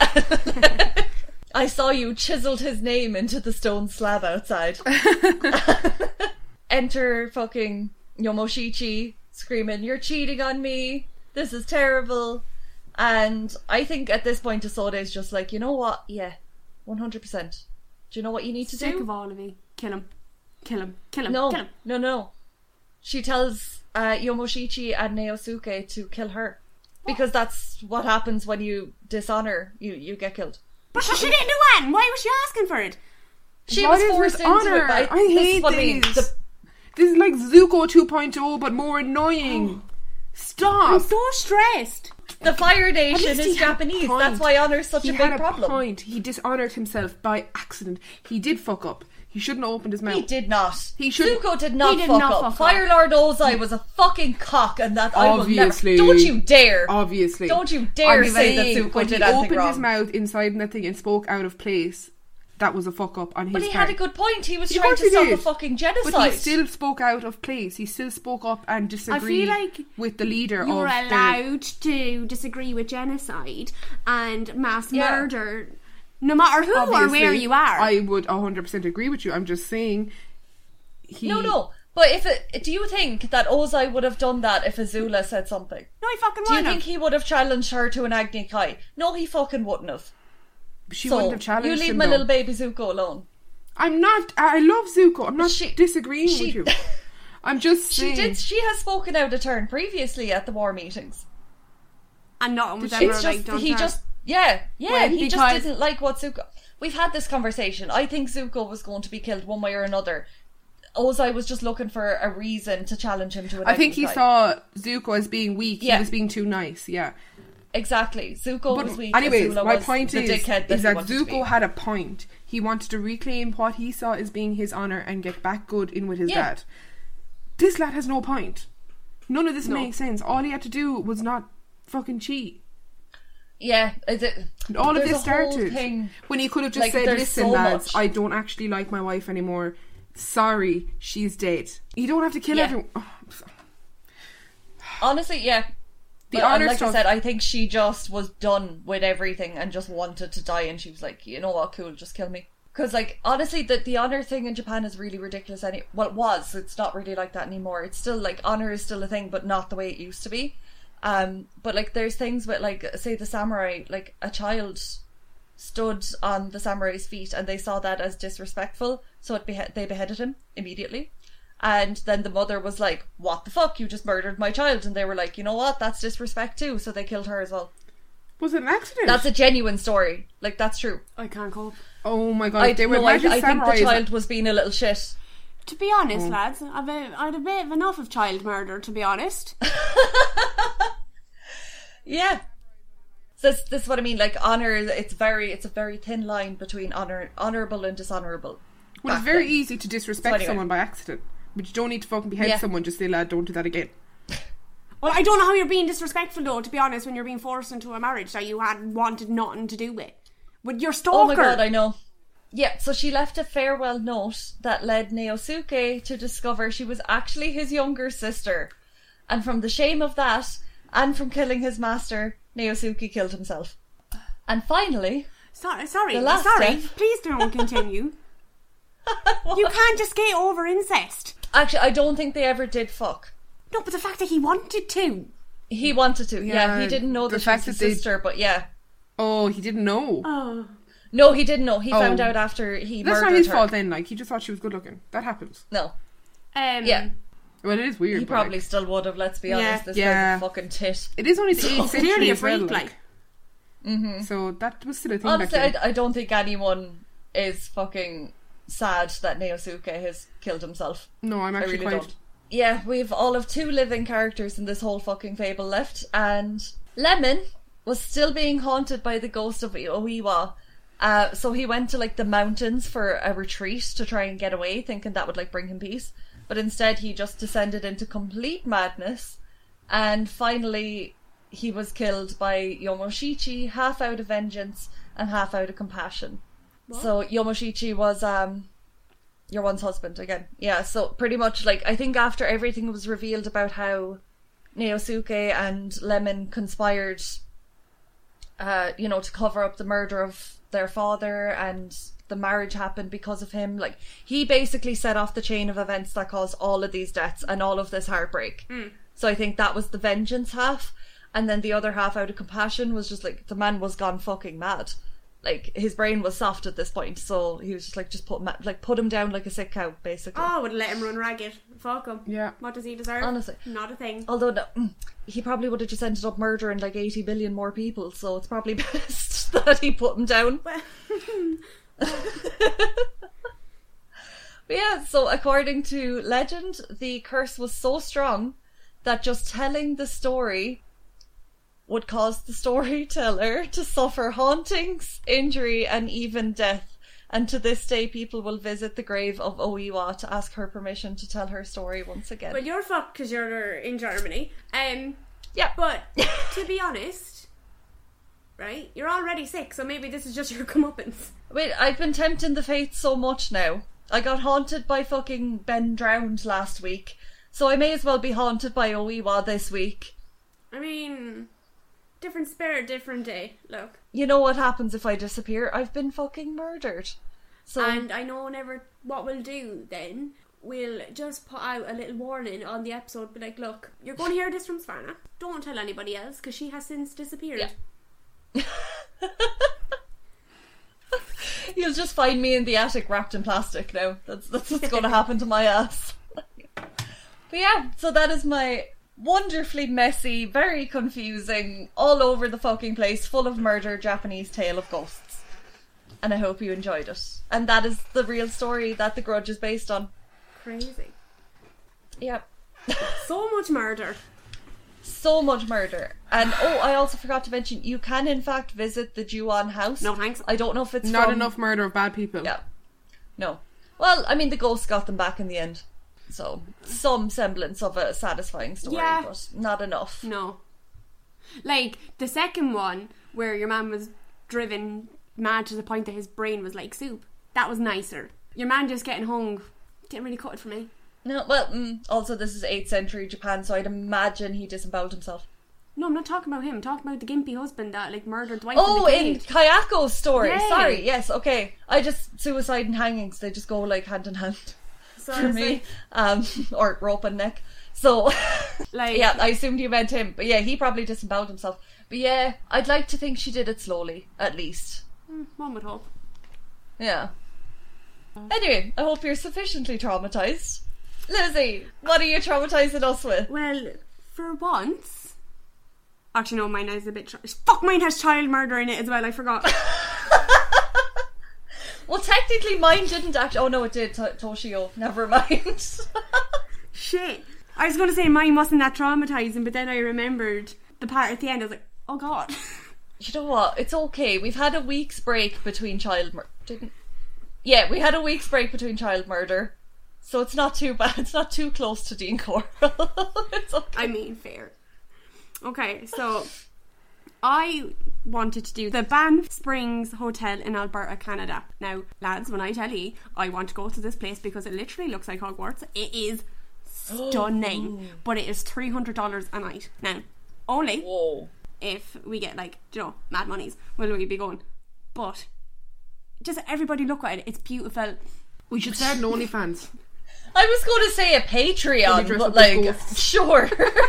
I saw you chiseled his name into the stone slab outside. Enter fucking Yomoshichi screaming, "You're cheating on me. This is terrible." And I think at this point Asode is just like, you know what? Yeah, one hundred percent. Do you know what you need to Sick do? of all of you. Kill him. Kill him. Kill him. No, Kill him. no, no. She tells uh, Yomoshichi and Naosuke to kill her. Because that's what happens when you dishonor, you, you get killed. But she, she didn't do it. Why was she asking for it? She What was is forced with into honor? it. But I, I this hate is what I mean. this. The, This is like Zuko two point oh, but more annoying. Stop. I'm so stressed. the Fire At Nation least is he had a Japanese. point. That's why honor's such he a had big a problem. point. He dishonoured himself by accident. He did fuck up. He shouldn't have opened his mouth. He did not. He shouldn't- Zuko did not He did fuck not up. fuck up. Fire Lord Ozai was a fucking cock, and that Obviously. I will never. Don't you dare! Obviously. Don't you dare I'm say that saying, Zuko when did he anything opened wrong. his mouth inside that thing and spoke out of place, that was a fuck up on his But he part. had a good point. He was Of trying course to he stop did. a fucking genocide. But he still spoke out of place. He still spoke up and disagreed like with the leader You're of the... allowed to disagree with genocide and mass Yeah. murder, no matter who or where Obviously, you are. I would one hundred percent agree with you. I'm just saying... He, No, no. But if it, do you think that Ozai would have done that if Azula said something? no, I fucking Do you wouldn't think have. he would have challenged her to an Agni Kai? No, he fucking wouldn't have. She so wouldn't have challenged you leave him, my though. little baby Zuko alone. I'm not... I love Zuko. I'm not she- disagreeing she- with you. I'm just She saying... did. She has spoken out of turn previously at the war meetings. And not was Did ever she- It's like just done he to her. just yeah yeah When? he Because- just didn't like what Zuko. We've had this conversation. I think Zuko was going to be killed one way or another. Ozai was just looking for a reason to challenge him to an I think he Agni Kai. saw Zuko as being weak. Yeah. He was being too nice, yeah. Exactly. Zuko But was weak. anyways, Azula my was point the is, dickhead is he that wanted to be. Zuko had a point. He wanted to reclaim what he saw as being his honour and get back good in with his Yeah. dad. This lad has no point. None of this No. makes sense. All he had to do was not fucking cheat. Yeah, is it, All of there's this a whole started thing- when he could have just like, said, there's listen so lads, much. I don't actually like my wife anymore. Sorry, she's dead. You don't have to kill Yeah. everyone. Oh, Honestly, yeah. The But, and honour like stuff... I said, I think she just was done with everything and just wanted to die, and she was like, you know what, cool, just kill me. Because, like, honestly, the, the honour thing in Japan is really ridiculous. Any Well, it was. It's not really like that anymore. It's still, like, honour is still a thing, but not the way it used to be. Um, but, like, there's things with, like, say the samurai, like, a child stood on the samurai's feet and they saw that as disrespectful, so it behe- they beheaded him immediately. And then the mother was like, what the fuck, you just murdered my child. And they were like, you know what, that's disrespect too, so they killed her as well. Was it an accident? That's a genuine story. Like, that's true. I can't cope. Oh my god, I, they were no, I, magic I think the samurais. child was being a little shit. To be honest, lads, I've a, I had a bit of enough of child murder, to be honest. Yeah. So this, this is what I mean, like, honour, it's very, it's a very thin line between honour, honourable and dishonourable. Well, it's back very then. easy to disrespect So anyway. someone by accident. But you don't need to fucking behead Yeah. someone, just say, lad, don't do that again. Well, I don't know how you're being disrespectful, though, to be honest, when you're being forced into a marriage that you had wanted nothing to do with. With your stalker. Oh my god, I know. Yeah, so she left a farewell note that led Naosuke to discover she was actually his younger sister. And from the shame of that, and from killing his master, Naosuke killed himself. And finally... Sorry, sorry, The last sorry. step. Please don't continue. You can't just get over incest. Actually, I don't think they ever did fuck. No, but the fact that he wanted to. He wanted to, yeah. Yeah, He didn't know the that she fact was his that they- sister, but yeah. Oh, he didn't know. Oh. No, he didn't know. He Oh. found out after he That's murdered not his her. fault then, like, he just thought she was good looking. That happens. No. Um, Yeah. Well, it is weird. He but, probably like, still would have, let's be Yeah. honest. This Yeah. guy's a fucking tit. it is only the eighth century Clearly a as well, freak, like. like. Mm-hmm. So that was still a thing Honestly, back I, then. I don't think anyone is fucking sad that Naosuke has killed himself. No, I'm I actually really quite... don't. Yeah, we've all of two living characters in this whole fucking fable left, and Lemon was still being haunted by the ghost of Oiwa. Uh, so he went to like the mountains for a retreat to try and get away, thinking that would like bring him peace. But instead he just descended into complete madness, and finally he was killed by Yomoshichi, half out of vengeance and half out of compassion. What? So Yomoshichi was um your one's husband again. Yeah, so pretty much like I think after everything was revealed about how Naosuke and Lemon conspired uh, you know, to cover up the murder of their father, and the marriage happened because of him. Like, he basically set off the chain of events that caused all of these deaths and all of this heartbreak. Mm. So I think that was the vengeance half, and then the other half out of compassion was just like, the man was gone fucking mad. Like, his brain was soft at this point, so he was just like, just put him, like, put him down like a sick cow, basically. Oh, would let him run ragged. Fuck him. Yeah. What does he deserve? Honestly. Not a thing. Although, no, mm, he probably would have just ended up murdering like eighty billion more people, so it's probably best that he put him down. Well, But yeah, so according to legend, the curse was so strong that just telling the story would cause the storyteller to suffer hauntings, injury, and even death. And to this day, people will visit the grave of Oiwa to ask her permission to tell her story once again. well, you're fucked because you're in Germany. Um, yeah. but to be honest, right, you're already sick, so maybe this is just your comeuppance. Wait, I've been tempting the fates so much now. I got haunted by fucking Ben Drowned last week, so I may as well be haunted by Oiwa this week. I mean, different spirit, different day. Look. You know what happens if I disappear? I've been fucking murdered. So And I know never what we'll do then. We'll just put out a little warning on the episode, be like, look, you're going to hear this from Svarna. Don't tell anybody else, because she has since disappeared. Yeah. You'll just find me in the attic wrapped in plastic now. That's that's what's going to happen to my ass. But yeah, so that is my wonderfully messy, very confusing, all over the fucking place, full of murder Japanese tale of ghosts. And I hope you enjoyed it. And that is the real story that The Grudge is based on. Crazy. Yep. So much murder. So much murder. And oh, I also forgot to mention, you can in fact visit the Ju-on house. No thanks. I don't know if it's Not from... enough murder of bad people. Yeah. No. Well, I mean, the ghost got them back in the end. So, some semblance of a satisfying story, Yeah. but not enough. No. Like, the second one, where your man was driven mad to the point that his brain was like soup, that was nicer. Your man just getting hung didn't really cut it for me. No, well, mm, also this is eighth century Japan, so I'd imagine he disemboweled himself. No, I'm not talking about him. I'm talking about the gimpy husband that, like, murdered the wife Oh, in the in cave. Kayako's story. Yeah. Sorry, yes, okay. I just, suicide and hangings, they just go like hand in hand So for it's me. like, Um, or rope and neck. So, like, yeah, I assumed you meant him. But yeah, he probably disemboweled himself. But yeah, I'd like to think she did it slowly, at least. mm, one would hope. Yeah. Anyway, I hope you're sufficiently traumatized. Lizzie, what are you traumatizing us with? Well, for once... Actually, no, mine is a bit... Tra- Fuck, mine has child murder in it as well, I forgot. Well, technically mine didn't actually... Oh no, it did, T- Toshio. Never mind. Shit. I was going to say mine wasn't that traumatizing, but then I remembered the part at the end. I was like, oh god. You know what? It's okay. We've had a week's break between child murder. Didn't... Yeah, we had a week's break between child murder. So it's not too bad. It's not too close to Dean Coral. It's okay. I mean, fair. Okay, so I wanted to do the Banff Springs Hotel in Alberta, Canada. Now, lads, when I tell you I want to go to this place because it literally looks like Hogwarts, it is stunning. But it is three hundred dollars a night. Now, only Whoa. if we get, like, you know, mad monies will we be going. But just everybody look at it. It's beautiful. We should start an OnlyFans. I was going to say a Patreon, dress but up as like, ghosts. sure.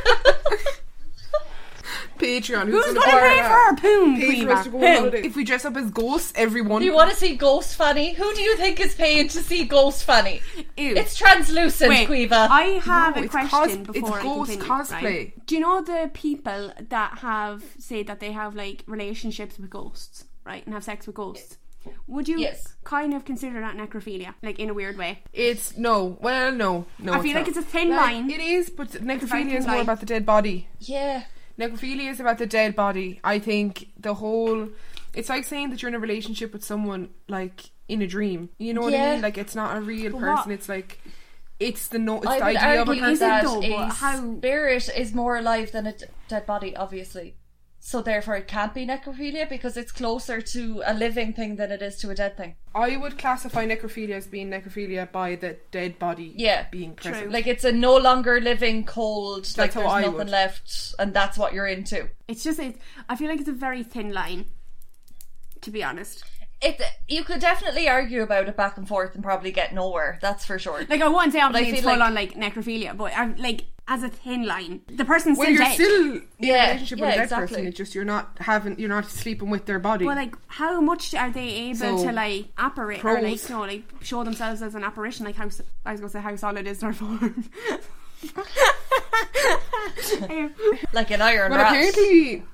Patreon. Who's gonna going to pay for our poon, pay for us to go on Who? holiday? If we dress up as ghosts, everyone. Do you want to see Ghost Fanny? Who do you think is paying to see Ghost Fanny? Ew. It's translucent, Wait, Quiva. I have No, a it's question cos- before it's I ghost continue, cosplay. right? Do you know the people that have said that they have like relationships with ghosts, right, and have sex with ghosts? Would you Yes. kind of consider that necrophilia, like in a weird way? It's no. Well, no, no. I feel like not. it's a thin Like, line. It is, but very necrophilia thin is more line. about the dead body. Yeah. Necrophilia is about the dead body. I think the whole... It's like saying that you're in a relationship with someone, like, in a dream. You know what Yeah. I mean? Like, it's not a real But person. what- It's like... It's the no. It's I the would idea of a argue Is it that person. though? a But how- spirit is more alive than a d- dead body, obviously. So therefore it can't be necrophilia because it's closer to a living thing than it is to a dead thing. I would classify necrophilia as being necrophilia by the dead body Yeah. being present. True. Like it's a no longer living cold, like how there's I nothing would. left, and that's what you're into. It's just, it's, I feel like it's a very thin line, to be honest. It you could definitely argue about it back and forth and probably get nowhere, that's for sure. Like, I won't say obviously feel it's full like- on like necrophilia, but I, like as a thin line, the person's Well, still you're dead. still in Yeah, a relationship with yeah, a dead exactly. person. It's just you're not having, you're not sleeping with their body. Well, like, how much are they able So, to like apparate or like, pros. you know, like show themselves as an apparition? Like how s- I was gonna say how solid is their form. Like an iron well, rat. apparently,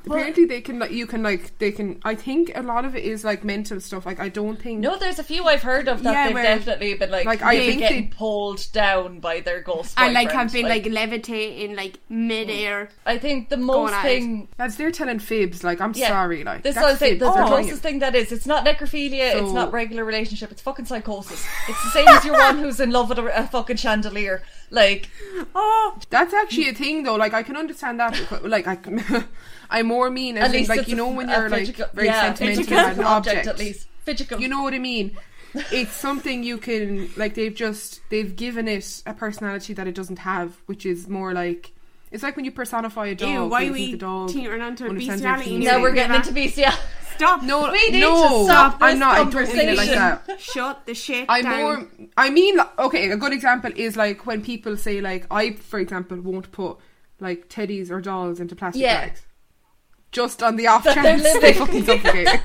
Apparently they can like you can like they can I think a lot of it is like mental stuff. Like I don't think No, there's a few I've heard of that Yeah, they've where- definitely been like, Like, I they've think been getting they- pulled down by their ghost and like boyfriend, have been like, levitating like mid-air. I think the Going most at it. thing Lads, they're telling fibs. Like I'm Yeah. sorry. Like this is that's what I say. fibs, The, they're the lying. closest thing that is, it's not necrophilia, it's So- not regular relationship, it's fucking psychosis. It's the same as your one who's in love with a, a fucking chandelier. Like, Oh, That's actually a thing though. Like I can understand that. Because, like I, I more mean as at in, least like it's you a- know when a you're like physical- very yeah, sentimental physical about an object. at least. Physical. You know what I mean? It's something you can like. They've just they've given it a personality that it doesn't have, which is more like it's like when you personify a dog. ew, why you are think we the dog teetering onto understands bestiality? everything now you we're say. getting into bestiality. Stop. No, We need no, to stop I'm this not. I don't mean it like conversation. that. Shut the shit I'm down. more. I mean, like, okay. A good example is like when people say like I, for example, won't put like teddies or dolls into plastic Yeah. bags. Just on the off That they're chance they living. fucking suffocate.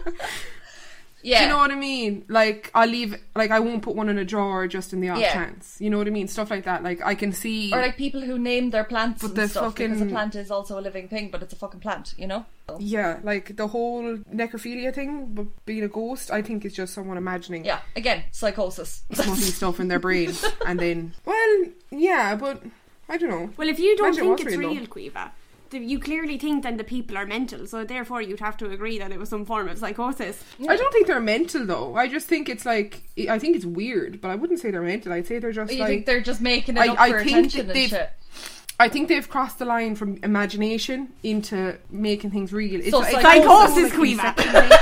Yeah. Do you know what I mean? Like I'll leave. Like I won't put one in a drawer just in the off Yeah. chance. You know what I mean? Stuff like that. Like I can see. Or like people who name their plants But and the stuff because a fucking- plant is also a living thing, but it's a fucking plant, you know? Yeah, like the whole necrophilia thing, but being a ghost, I think is just someone imagining Yeah, again, psychosis. smutty stuff in their brain, and then, well, yeah, but I don't know. Well, if you don't Imagine think what's it's real, real, Quiva, th- you clearly think then the people are mental, so therefore you'd have to agree that it was some form of psychosis. I don't think they're mental though. I just think it's like I think it's weird, but I wouldn't say they're mental. I'd say they're just You like think they're just making it I- up I for think attention that and they've- shit? I think they've crossed the line from imagination into making things real. It's So like, psychosis, it's like Quiva. Inception.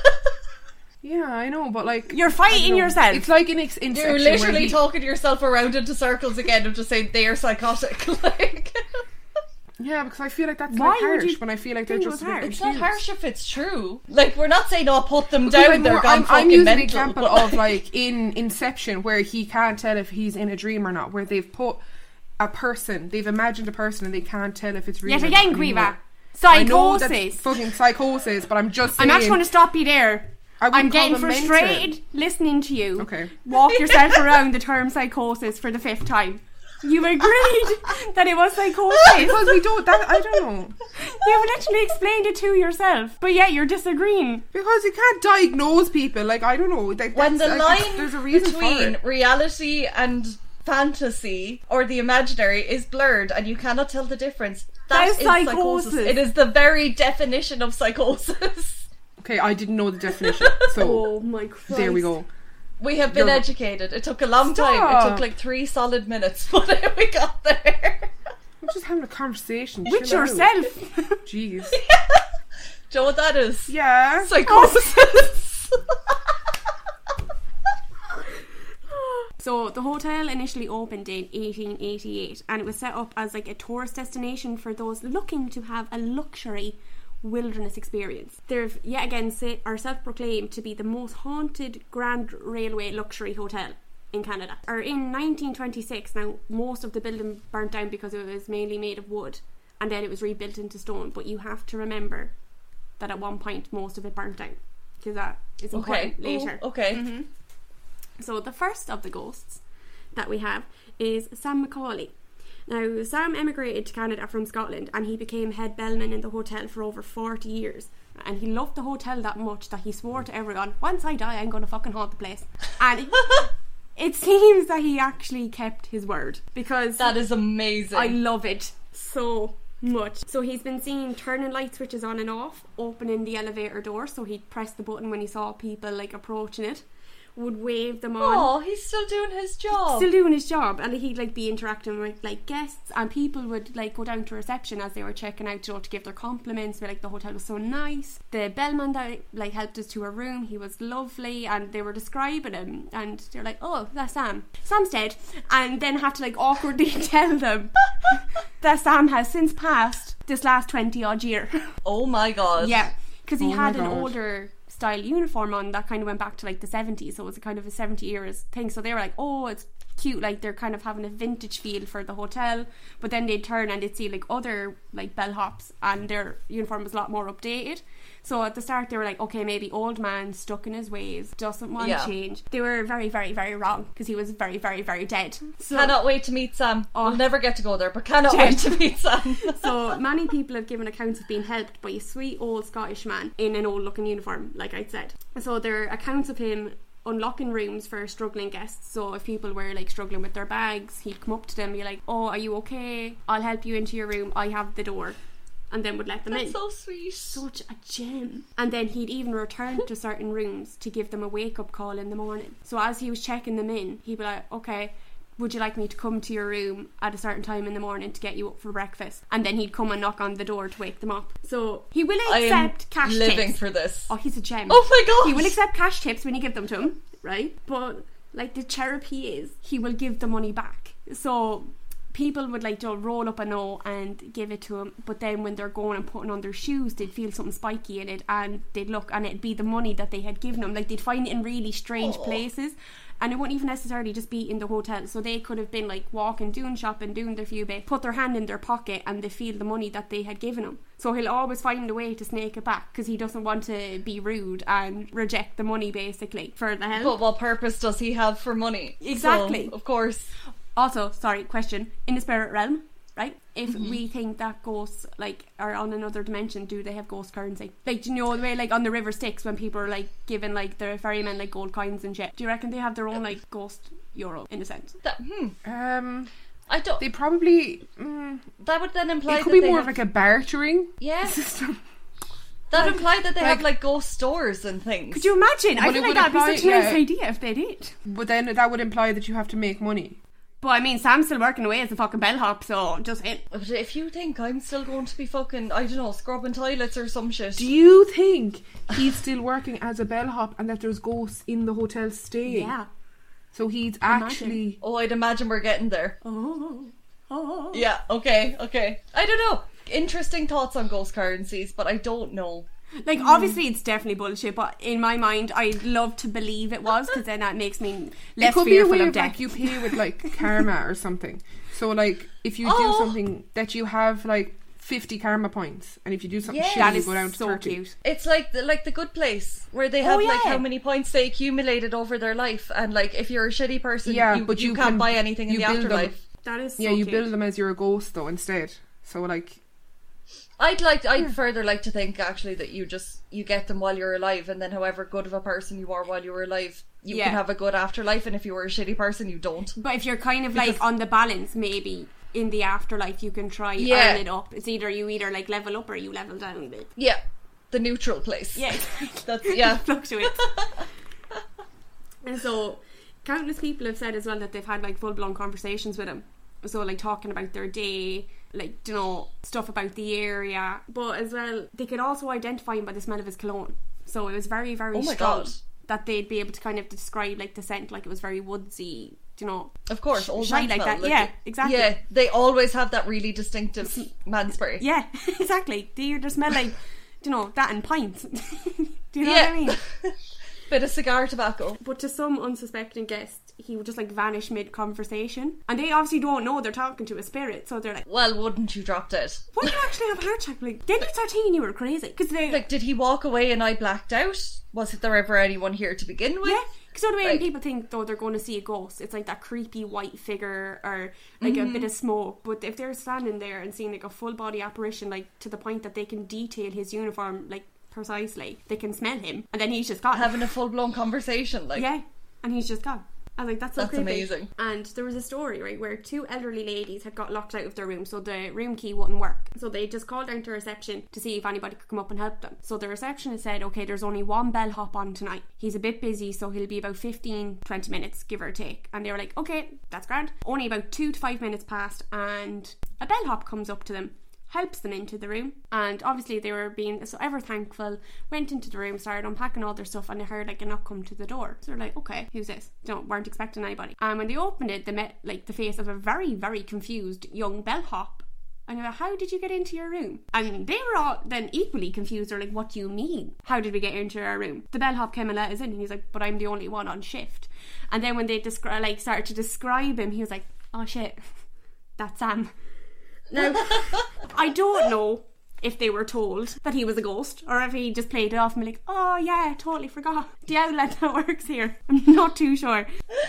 Yeah, I know, but like You're I don't fighting know. yourself. It's like an ex- Inception. You're where literally he- talking yourself around into circles again of just saying they're psychotic. Like, Yeah, because I feel like that's Why like would harsh you when I feel like they're think it just was a bit harsh? it's not confused. harsh if it's true. Like, we're not saying, oh, put them Because down, I'm they're more- gone I'm, fucking I'm using mental. the example but- of like in Inception where he can't tell if he's in a dream or not, where they've put a person, they've imagined a person and they can't tell if it's real. Yet or again, not anymore. Quiva. I know that's Psychosis. fucking psychosis, but I'm just saying. I'm actually going to stop you there. I wouldn't I'm getting call them mental. frustrated listening to you. Okay. Walk yourself around the term psychosis for the fifth time. You agreed that it was psychosis. Because we don't. That I don't know. You've literally explained it to yourself, but yet you're disagreeing. Because you can't diagnose people. Like I don't know. Like, when the that's- like, line there's a reason between for it. reality and fantasy or the imaginary is blurred and you cannot tell the difference, That that is is psychosis. psychosis. It is the very definition of psychosis. Okay, I didn't know the definition, so Oh my Christ. there we go. We have been You're- educated. It took a long time. It Stop. took like three solid minutes, but we got there. I'm just having a conversation With chill out. yourself. Jeez. Do you know what that is? Yeah. Psychosis. So the hotel initially opened in eighteen eighty-eight and it was set up as like a tourist destination for those looking to have a luxury wilderness experience. They've yet again say, are self-proclaimed to be the most haunted Grand Railway luxury hotel in Canada. Or in nineteen twenty-six, now most of the building burnt down because it was mainly made of wood and then it was rebuilt into stone, but you have to remember that at one point most of it burnt down because that is important Okay. later. Ooh, okay. Mm-hmm. So the first of the ghosts that we have is Sam Macaulay. Now, Sam emigrated to Canada from Scotland and he became head bellman in the hotel for over forty years. And he loved the hotel that much that he swore to everyone, once I die, I'm going to fucking haunt the place. And it seems that he actually kept his word because That is amazing. I love it so much. So he's been seen turning light switches on and off, opening the elevator door, so he'd press the button when he saw people like approaching it, would wave them on. Oh, he's still doing his job. Still doing his job, and he'd like be interacting with like guests, and people would like go down to reception as they were checking out, you know, to give their compliments. Be like, the hotel was so nice. The bellman that like helped us to our room, he was lovely, and they were describing him, and they're like, oh, that's Sam. Sam's dead, and then have to like awkwardly tell them that Sam has since passed this last twenty odd year. Oh my god. Yeah, because he Oh my had an God. older style uniform on that kind of went back to like the seventies, so it was a kind of a seventy years thing. So they were like, oh, it's cute, like they're kind of having a vintage feel for the hotel, but then they'd turn and they'd see like other like bellhops and their uniform was a lot more updated. So at the start they were like, okay, maybe old man stuck in his ways, doesn't want Yeah. to change. They were very, very, very wrong because he was very, very, very dead. So, Cannot wait to meet Sam. Oh. We'll never get to go there, but cannot Jen. wait to meet Sam. so many people have given accounts of being helped by a sweet old Scottish man in an old looking uniform, like I said. So there are accounts of him unlocking rooms for struggling guests. So if people were like struggling with their bags, he'd come up to them and be like, oh, are you okay? I'll help you into your room, I have the door. And then would let them That's in. so sweet. Such a gem. And then he'd even return to certain rooms to give them a wake up call in the morning. So as he was checking them in, he'd be like, okay, would you like me to come to your room at a certain time in the morning to get you up for breakfast? And then he'd come and knock on the door to wake them up. So he will I am accept cash living tips. for this. Oh, he's a gem. Oh my god. He will accept cash tips when you give them to him, right? But like the cherub he is, he will give the money back. So people would like to roll up a note and give it to him, but then when they're going and putting on their shoes, they'd feel something spiky in it and they'd look and it'd be the money that they had given him. Like they'd find it in really strange Oh. places, and it wouldn't even necessarily just be in the hotel. So they could have been like walking, doing shopping, doing their few bits, put their hand in their pocket and they feel the money that they had given him. So he'll always find a way to snake it back because he doesn't want to be rude and reject the money basically for the help. But what purpose does he have for money? Exactly. So, of course. Also, sorry, question. In the spirit realm, right? If Mm-hmm. we think that ghosts, like, are on another dimension, do they have ghost currency? Like, do you know the way, like, on the River Styx when people are, like, giving, like, their ferrymen, like, gold coins and shit? Do you reckon they have their own, like, ghost euro, in a sense? That, hmm. Um, I don't. they probably. Mm, That would then imply it could that be they more have, of like a bartering yeah. system. That implied that they like- have like ghost stores and things. Could you imagine? I Well, feel it like would that'd be apply- such a nice yeah. idea if they did. But then that would imply that you have to make money. But, I mean, Sam's still working away as a fucking bellhop, so just it. But if you think I'm still going to be fucking, I don't know, scrubbing toilets or some shit. Do you think he's still working as a bellhop and that there's ghosts in the hotel staying? Yeah. So he's Imagine. actually. Oh, I'd imagine we're getting there. Oh. Oh. Yeah, okay, okay. I don't know. Interesting thoughts on ghost currencies, but I don't know. Like, obviously it's definitely bullshit, but in my mind I'd love to believe it was, because then that makes me It less could be a fearful way of of death. like you pay with like karma or something. So like if you Oh. do something that you have like fifty karma points, and if you do something Yes. shitty, That you is go down to so thirty. cute. It's like the, like the Good Place, where they have Oh, like yeah. how many points they accumulated over their life, and like if you're a shitty person, Yeah, you, but you, you can't can- buy anything in you the build them. afterlife. That is so Yeah, you cute. build them as you're a ghost though instead. So like I'd like, I'd further like to think actually that you just you get them while you're alive, and then however good of a person you are while you were alive, you Yeah. can have a good afterlife, and if you were a shitty person, you don't. But if you're kind of like on the balance, maybe in the afterlife you can try Yeah. earn it up. It's either you either like level up or you level down a bit. Yeah, the neutral place. Yeah, exactly. That's yeah. Fluctuates. And so countless people have said as well that they've had like full blown conversations with him. So like talking about their day, like, you know, stuff about the area. But as well, they could also identify him by the smell of his cologne. So it was very, very Oh my strong God. that they'd be able to kind of describe like the scent, like it was very woodsy, you know. Of course, old Shite man like smell, that. Yeah, exactly. Yeah, they always have that really distinctive man spray. Yeah, exactly. They either smell like, you know, that and pints. Do you know Yeah. what I mean? Bit of cigar tobacco. But to some unsuspecting guest, he would just like vanish mid conversation, and they obviously don't know they're talking to a spirit, so they're like, Well, wouldn't you drop dead? "Why do you actually have a heart attack?" Like, then you start thinking you were crazy because they Like, did he walk away and I blacked out? Was there ever anyone here to begin with? yeah. Because the way when Like- people think though they're going to see a ghost, it's like that creepy white figure or like Mm-hmm. a bit of smoke. But if they're standing there and seeing like a full body apparition, like to the point that they can detail his uniform like precisely, they can smell him, and then he's just gone. Having a full blown conversation, like Yeah, and he's just gone. I was like, that's so That's creepy. amazing. And there was a story, right, where two elderly ladies had got locked out of their room, so the room key wouldn't work. So they just called down to reception to see if anybody could come up and help them. So the receptionist said, okay, there's only one bellhop on tonight. He's a bit busy, so he'll be about fifteen, twenty minutes, give or take. And they were like, okay, that's grand. Only about two to five minutes passed, and a bellhop comes up to them, helps them into the room, and obviously they were being so ever thankful, went into the room, started unpacking all their stuff, and they heard like a knock come to the door. So they're like, okay, who's this? Don't weren't expecting anybody. And when they opened it, they met like the face of a very, very confused young bellhop And you're like, how did you get into your room? And they were all then equally confused. They're like, what do you mean? How did we get into our room? The bellhop came and let us in, and he's like, but I'm the only one on shift. And then when they descri- like started to describe him, he was like, oh shit, that's Sam. Now, I don't know if they were told that he was a ghost, or if he just played it off and be like, oh yeah, totally forgot. The outlet that works here. I'm not too sure.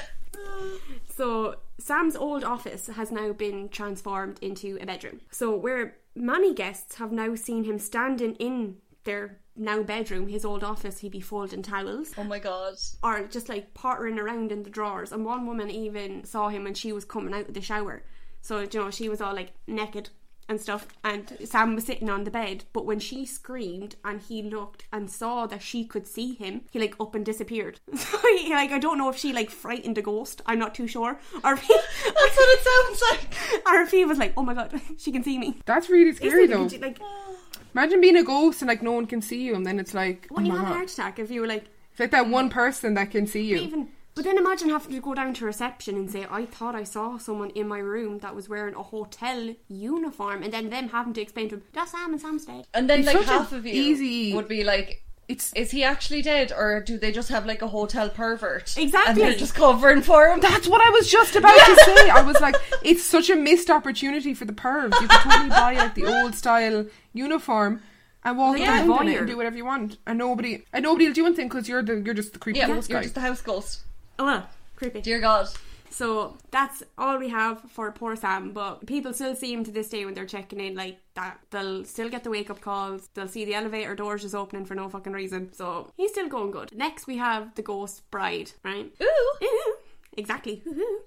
So Sam's old office has now been transformed into a bedroom. So where many guests have now seen him standing in their now bedroom, his old office, he'd be folding towels. Oh my god. Or just like pottering around in the drawers. And one woman even saw him when she was coming out of the shower. So, you know, she was all like naked and stuff, and Sam was sitting on the bed, but when she screamed and he looked and saw that she could see him, he like up and disappeared. So he, like, I don't know if she like frightened a ghost, I'm not too sure, or if he, that's what it sounds like, or if he was like, oh my god, she can see me. That's really scary Isn't it? though. Could you, like, imagine being a ghost and like no one can see you, and then it's like, when oh you my have a God. heart attack, if you were like, It's like that one person that can see you. even. But then imagine having to go down to reception and say, I thought I saw someone in my room that was wearing a hotel uniform, and then them having to explain to him, that's Sam and Sam's dead. and then It's like such a half of you easy- would be like, It's is he actually dead, or do they just have like a hotel pervert? Exactly. And they're just covering for him. That's what I was just about to say. I was like, it's such a missed opportunity for the pervs. You could totally buy like the old style uniform and walk Like around a in it voyeur. and do whatever you want, and nobody and nobody will do anything because you're the you're just the creepy Yeah, ghost you're guy. just the house ghost. Oh well, creepy. Dear God. So that's all we have for poor Sam, but people still see him to this day when they're checking in like that. They'll still get the wake up calls, they'll see the elevator doors just opening for no fucking reason, so he's still going good. Next we have the ghost bride, right? Ooh. Exactly.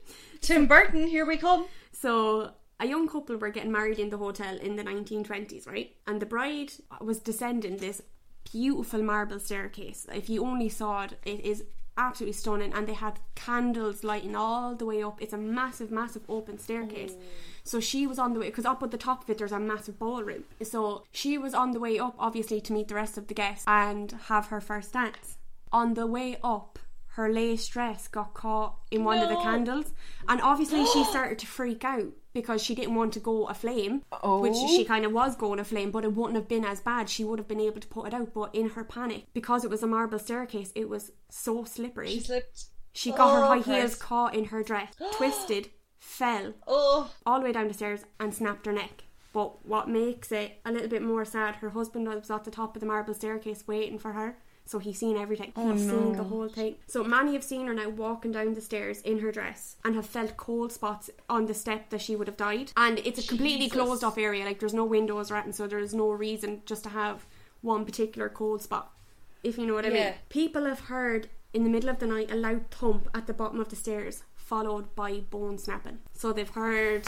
Tim Burton, here we come. So a young couple were getting married in the hotel in the nineteen twenties, right? And the bride was descending this beautiful marble staircase. If you only saw it, it is absolutely stunning, and they had candles lighting all the way up. It's a massive massive open staircase. Oh. So she was on the way, because up at the top of it there's a massive ballroom, so she was on the way up obviously to meet the rest of the guests and have her first dance. On the way up, her lace dress got caught in one no. of the candles, and obviously she started to freak out because she didn't want to go aflame, Oh. which she kind of was going aflame, but it wouldn't have been as bad. She would have been able to put it out, but in her panic, because it was a marble staircase, it was so slippery. She slipped. She got her Oh, high Christ. heels caught in her dress, twisted, fell Oh. all the way down the stairs and snapped her neck. But what makes it a little bit more sad, her husband was at the top of the marble staircase waiting for her. So he's seen everything. Oh, he's no. seen the whole thing. So many have seen her now walking down the stairs in her dress and have felt cold spots on the step that she would have died. And it's a completely Jesus. closed off area. Like, there's no windows or anything, so there's no reason just to have one particular cold spot, if you know what I Yeah. mean. People have heard in the middle of the night a loud thump at the bottom of the stairs, followed by bone snapping. So they've heard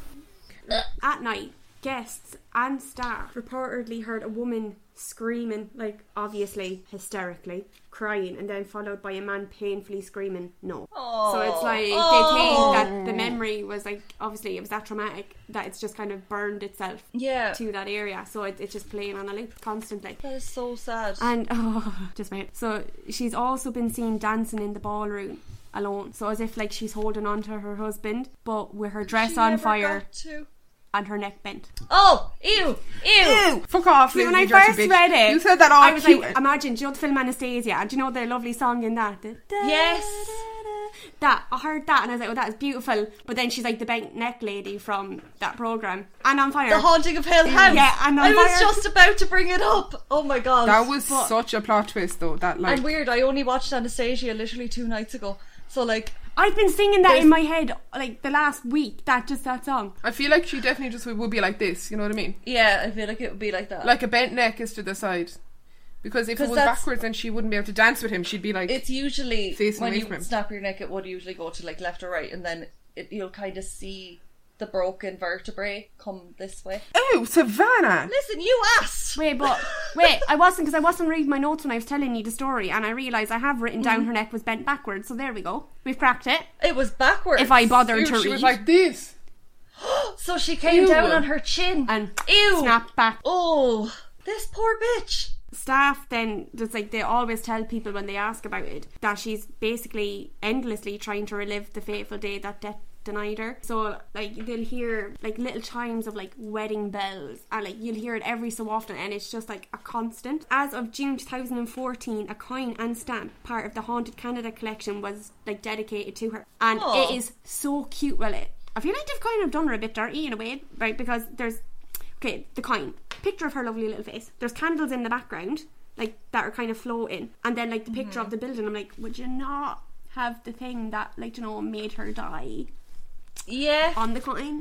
at night, guests and staff reportedly heard a woman screaming, like obviously hysterically, crying, and then followed by a man painfully screaming no. Oh. So it's like Oh. they think that the memory was like, obviously it was that traumatic that it's just kind of burned itself Yeah. to that area, so it, it's just playing on a loop constantly. That is so sad. And oh, just wait. So she's also been seen dancing in the ballroom alone, so as if like she's holding on to her husband, but with her dress She on never fire got to- and her neck bent. Oh, ew, ew. Ew, fuck off, See, when Lizzie, I dirty first bitch. read it, You said that all I was cute. like, imagine, do you know the film Anastasia? And do you know the lovely song in that? The da- Yes. da- da- That, I heard that and I was like, oh, that is beautiful. But then she's like the bent neck lady from that programme. And on fire. The Haunting of Hill House. Yeah, and on I was fire. just about to bring it up. Oh my god. That was But- such a plot twist though, that like And weird, I only watched Anastasia literally two nights ago. So like, I've been singing that There's- in my head like the last week. That just that song. I feel like she definitely just would be like this, you know what I mean? yeah, I feel like it would be like that. Like a bent neck is to the side. Because if it 'Cause was that's- backwards then she wouldn't be able to dance with him. She'd be like, It's usually Facing when away you from him. snap your neck, it would usually go to like left or right, and then it, you'll kind of see the broken vertebrae come this way. oh, Savannah! Listen, you asked. Wait, but wait, I wasn't because I wasn't reading my notes when I was telling you the story, and I realised I have written down her neck was bent backwards. So there we go, we've cracked it. It was backwards. If I bothered Ew, to she read, was like this. So she came Ew. down on her chin. and Ew. snapped back. Oh, this poor bitch. Staff then just like they always tell people when they ask about it that she's basically endlessly trying to relive the fateful day that death denied her. So like they'll hear like little chimes of like wedding bells, and like you'll hear it every so often, and it's just like a constant. As of June two thousand fourteen, a coin and stamp, part of the Haunted Canada collection, was like dedicated to her, and Aww. it is so cute. Well, it, I feel like they've kind of done her a bit dirty in a way, right? Because there's okay, the coin, picture of her lovely little face. There's candles in the background, like that are kind of floating, and then like the picture mm-hmm. of the building. I'm like, would you not have the thing that, like, you know, made her die? Yeah. On the coin.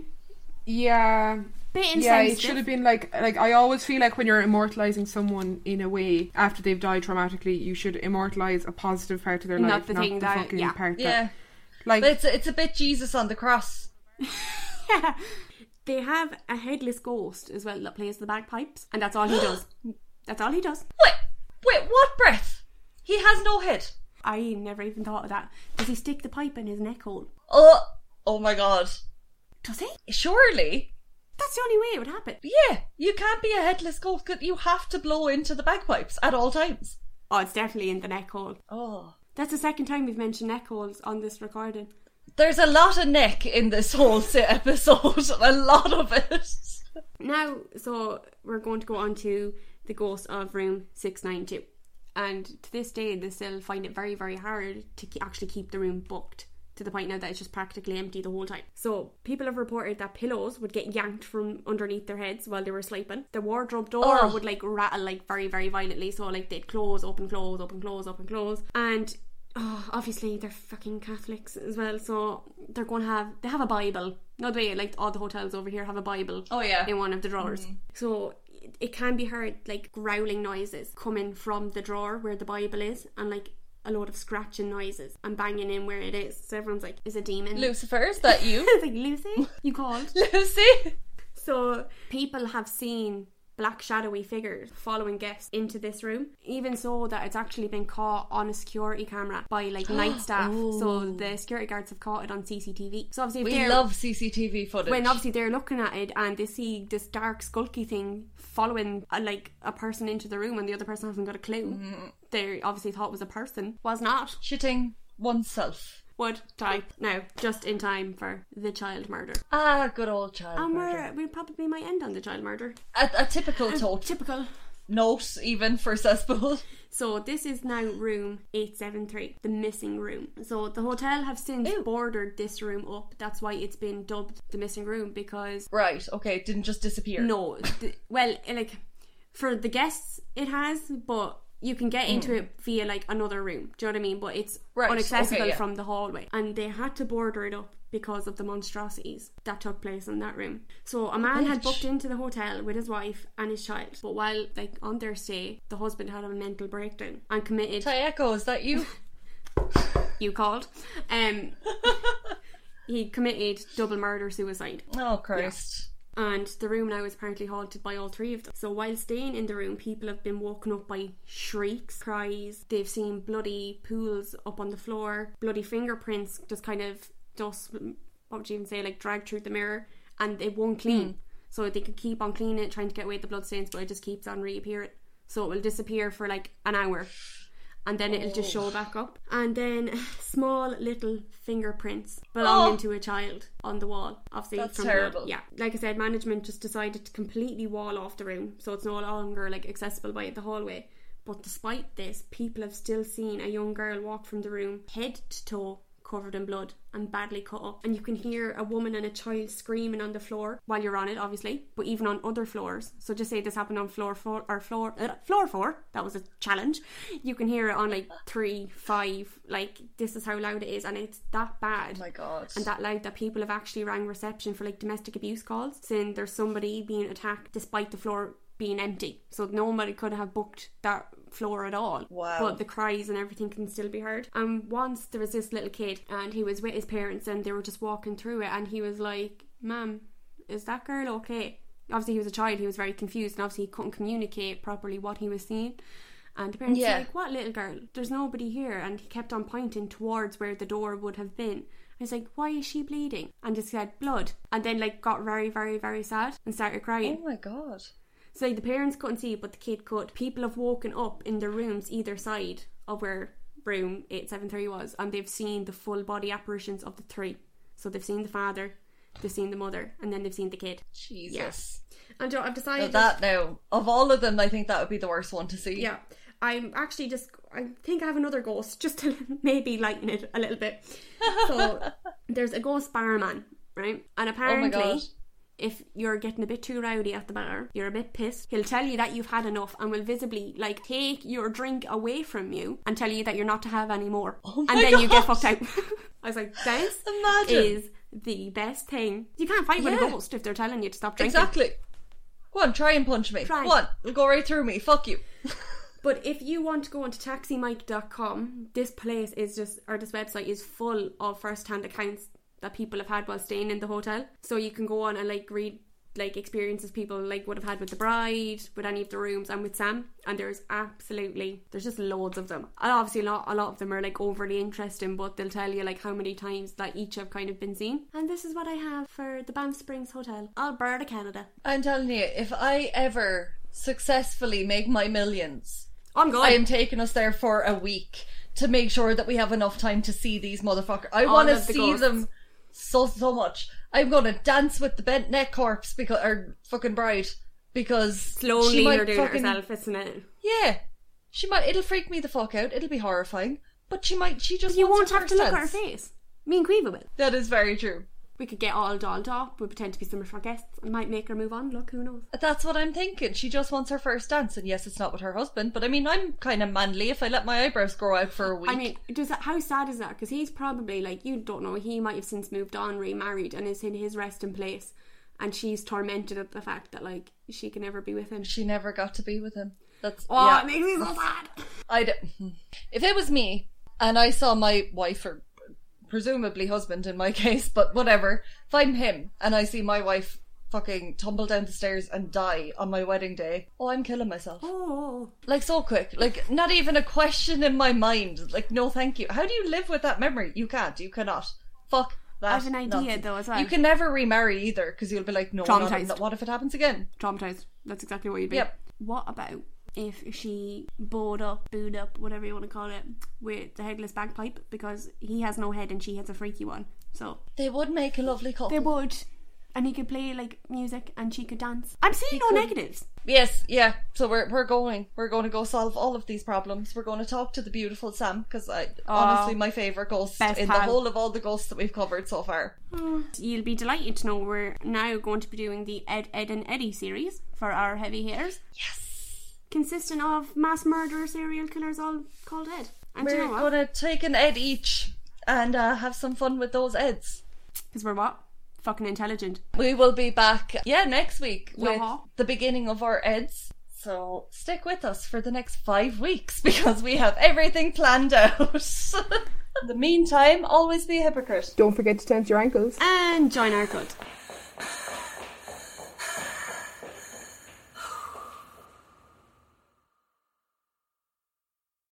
Yeah. Bit insensitive. Yeah, it should have been like like I always feel like when you're immortalising someone in a way after they've died traumatically, you should immortalise a positive part of their not life, the not thing the that, fucking yeah. part yeah. that like but it's it's a bit Jesus on the cross. Yeah. They have a headless ghost as well that plays the bagpipes, and that's all he does. That's all he does. Wait, wait, what breath? He has no head. I never even thought of that. Does he stick the pipe in his neck hole? Oh, oh my god. Does he? Surely. That's the only way it would happen. Yeah, you can't be a headless ghost. You have to blow into the bagpipes at all times. Oh, it's definitely in the neck hole. Oh. That's the second time we've mentioned neck holes on this recording. There's a lot of neck in this whole episode. A lot of it. Now, so we're going to go on to the ghost of room six nine two. And to this day, they still find it very, very hard to ke- actually keep the room booked, to the point now that it's just practically empty the whole time. So people have reported that pillows would get yanked from underneath their heads while they were sleeping. The wardrobe door oh. would like rattle like very, very violently. So like they'd close, open, close, open, close, open, close. And oh, obviously they're fucking Catholics as well, so they're going to have they have a Bible. No way, like all the hotels over here have a Bible. Oh yeah, in one of the drawers. Mm-hmm. So it can be heard like growling noises coming from the drawer where the Bible is, and like a load of scratching noises and banging in where it is. So everyone's like, is a demon Lucifer, is that you? It's like, Lucy, you called? Lucy. So people have seen black shadowy figures following guests into this room, even so that it's actually been caught on a security camera by like night staff. So the security guards have caught it on C C T V. So obviously if we they're, love C C T V footage. when obviously they're looking at it and they see this dark skulky thing following a, like a person into the room and the other person hasn't got a clue, mm. they obviously thought it was a person. Was not. Shitting oneself. Would type now just in time for the child murder. Ah, good old child and murder. we probably might end on the child murder. A, a typical A tote. Typical. Note even for cesspool. So this is now room eight seven three, the missing room. So the hotel have since Ew. bordered this room up. That's why it's been dubbed the missing room, because right, okay, it didn't just disappear. no, the, well, like for the guests it has, but you can get into mm. it via like another room. Do you know what I mean? But it's right. inaccessible okay, yeah. from the hallway, and they had to border it up because of the monstrosities that took place in that room. So a man Bitch. had booked into the hotel with his wife and his child, but while like on their stay, the husband had a mental breakdown and committed. Tayeko, is that you? You called. Um, he committed double murder suicide. Oh Christ. Yeah. And the room now is apparently haunted by all three of them. So while staying in the room, people have been woken up by shrieks, cries. They've seen bloody pools up on the floor, bloody fingerprints just kind of dust, what would you even say, like dragged through the mirror, and it won't clean. Mm. So they could keep on cleaning it, trying to get away the blood stains, but it just keeps on reappearing. So it will disappear for like an hour, and then it'll just show back up. And then small little fingerprints belonging oh. to a child on the wall. Obviously, that's from terrible. Blood. Yeah, like I said, management just decided to completely wall off the room, so it's no longer like accessible by the hallway. But despite this, people have still seen a young girl walk from the room, head to toe, covered in blood and badly cut up, and you can hear a woman and a child screaming on the floor while you're on it, obviously, but even on other floors. So just say this happened on floor four or floor uh, floor four, that was a challenge, you can hear it on like three, five, like this is how loud it is, and it's that bad. Oh my god. And that loud that people have actually rang reception for like domestic abuse calls, saying there's somebody being attacked despite the floor being empty, so nobody could have booked that floor at all. Wow. But the cries and everything can still be heard. And once there was this little kid and he was with his parents and they were just walking through it, and he was like, "Ma'am, is that girl okay?" Obviously he was a child, he was very confused, and obviously he couldn't communicate properly what he was seeing. And the parents yeah. were like, "What little girl? There's nobody here." And he kept on pointing towards where the door would have been. I was like, "Why is she bleeding?" And just said, "Blood." And then like got very, very, very sad and started crying. Oh my god. So the parents couldn't see, but the kid could. People have woken up in their rooms either side of where room eight seven three was, and they've seen the full body apparitions of the three. So they've seen the father, they've seen the mother, and then they've seen the kid. Jesus. Yes. And Joe, I've Now decided that now, of all of them, I think that would be the worst one to see. Yeah, I'm actually just, I think I have another ghost, just to maybe lighten it a little bit. So, there's a ghost barman, right? And apparently, God. if you're getting a bit too rowdy at the bar, you're a bit pissed, he'll tell you that you've had enough and will visibly, like, take your drink away from you and tell you that you're not to have any more. Oh my and then you get God. fucked out. I was like, this Imagine. is the best thing. You can't fight with a Yeah. ghost if they're telling you to stop drinking. Exactly. Go on, try and punch me. Try. Go on, it'll go right through me. Fuck you. But if you want to go onto taxi mike dot com, this place is just, or this website is full of first-hand accounts that people have had while staying in the hotel. So you can go on and like read like experiences people like would have had with the bride, with any of the rooms, and with Sam. And there's absolutely, there's just loads of them. And obviously a lot, a lot of them are like overly interesting, but they'll tell you like how many times that each have kind of been seen. And this is what I have for the Banff Springs Hotel, Alberta, Canada. I'm telling you, if I ever successfully make my millions, I'm good. I am taking us there for a week to make sure that we have enough time to see these motherfuckers. I All want to of the see ghosts. them so, so much. I'm going to dance with the bent neck corpse because, or fucking bride, because Slowly she might you're doing fucking, it herself, isn't it? Yeah. She might, it'll freak me the fuck out. It'll be horrifying. But she might, she just You wants won't her have to first look at her dance. face. Me and Quiva will. That is very true. We could get all dolled up. We pretend to be some of our guests. I might make her move on. Look, who knows? That's what I'm thinking. She just wants her first dance, and yes, it's not with her husband. But I mean, I'm kind of manly if I let my eyebrows grow out for a week. I mean, does that, how sad is that? Because he's probably like, you don't know, he might have since moved on, remarried, and is in his resting place, and she's tormented at the fact that like she can never be with him. she never got to be with him. That's Oh, yeah. it makes me so sad. I d- if it was me and I saw my wife, or presumably husband in my case, but whatever, if I'm him and I see my wife fucking tumble down the stairs and die on my wedding day, oh, I'm killing myself. Oh, Like, so quick. Like, not even a question in my mind. Like, no thank you. How do you live with that memory? You can't. You cannot. Fuck that. I have an idea nonsense. though as well. You can never remarry either, because you'll be like, no, Traumatised. not, what if it happens again? traumatized. That's exactly what you'd be. Yep. What about if she bowed up, booed up, whatever you want to call it, with the headless bagpipe, because he has no head and she has a freaky one. So They would make a lovely couple. they would, and he could play like music and she could dance. I'm seeing He no could. negatives. Yes, yeah. So we're we're going. We're going to go solve all of these problems. We're going to talk to the beautiful Sam, because I honestly my favourite ghost best in the pal. whole of all the ghosts that we've covered so far. You'll be delighted to know we're now going to be doing the Ed, Ed and Eddie series for our heavy hitters. Yes. Consisting of mass murderer serial killers all called Ed. And do you We're know what? going to take an Ed each and uh, have some fun with those Eds. Because we're what? Fucking intelligent. We will be back, yeah, next week with Uh-huh. the beginning of our Eds. So stick with us for the next five weeks because we have everything planned out. In the meantime, always be a hypocrite. Don't forget to tense your ankles. And join our cult.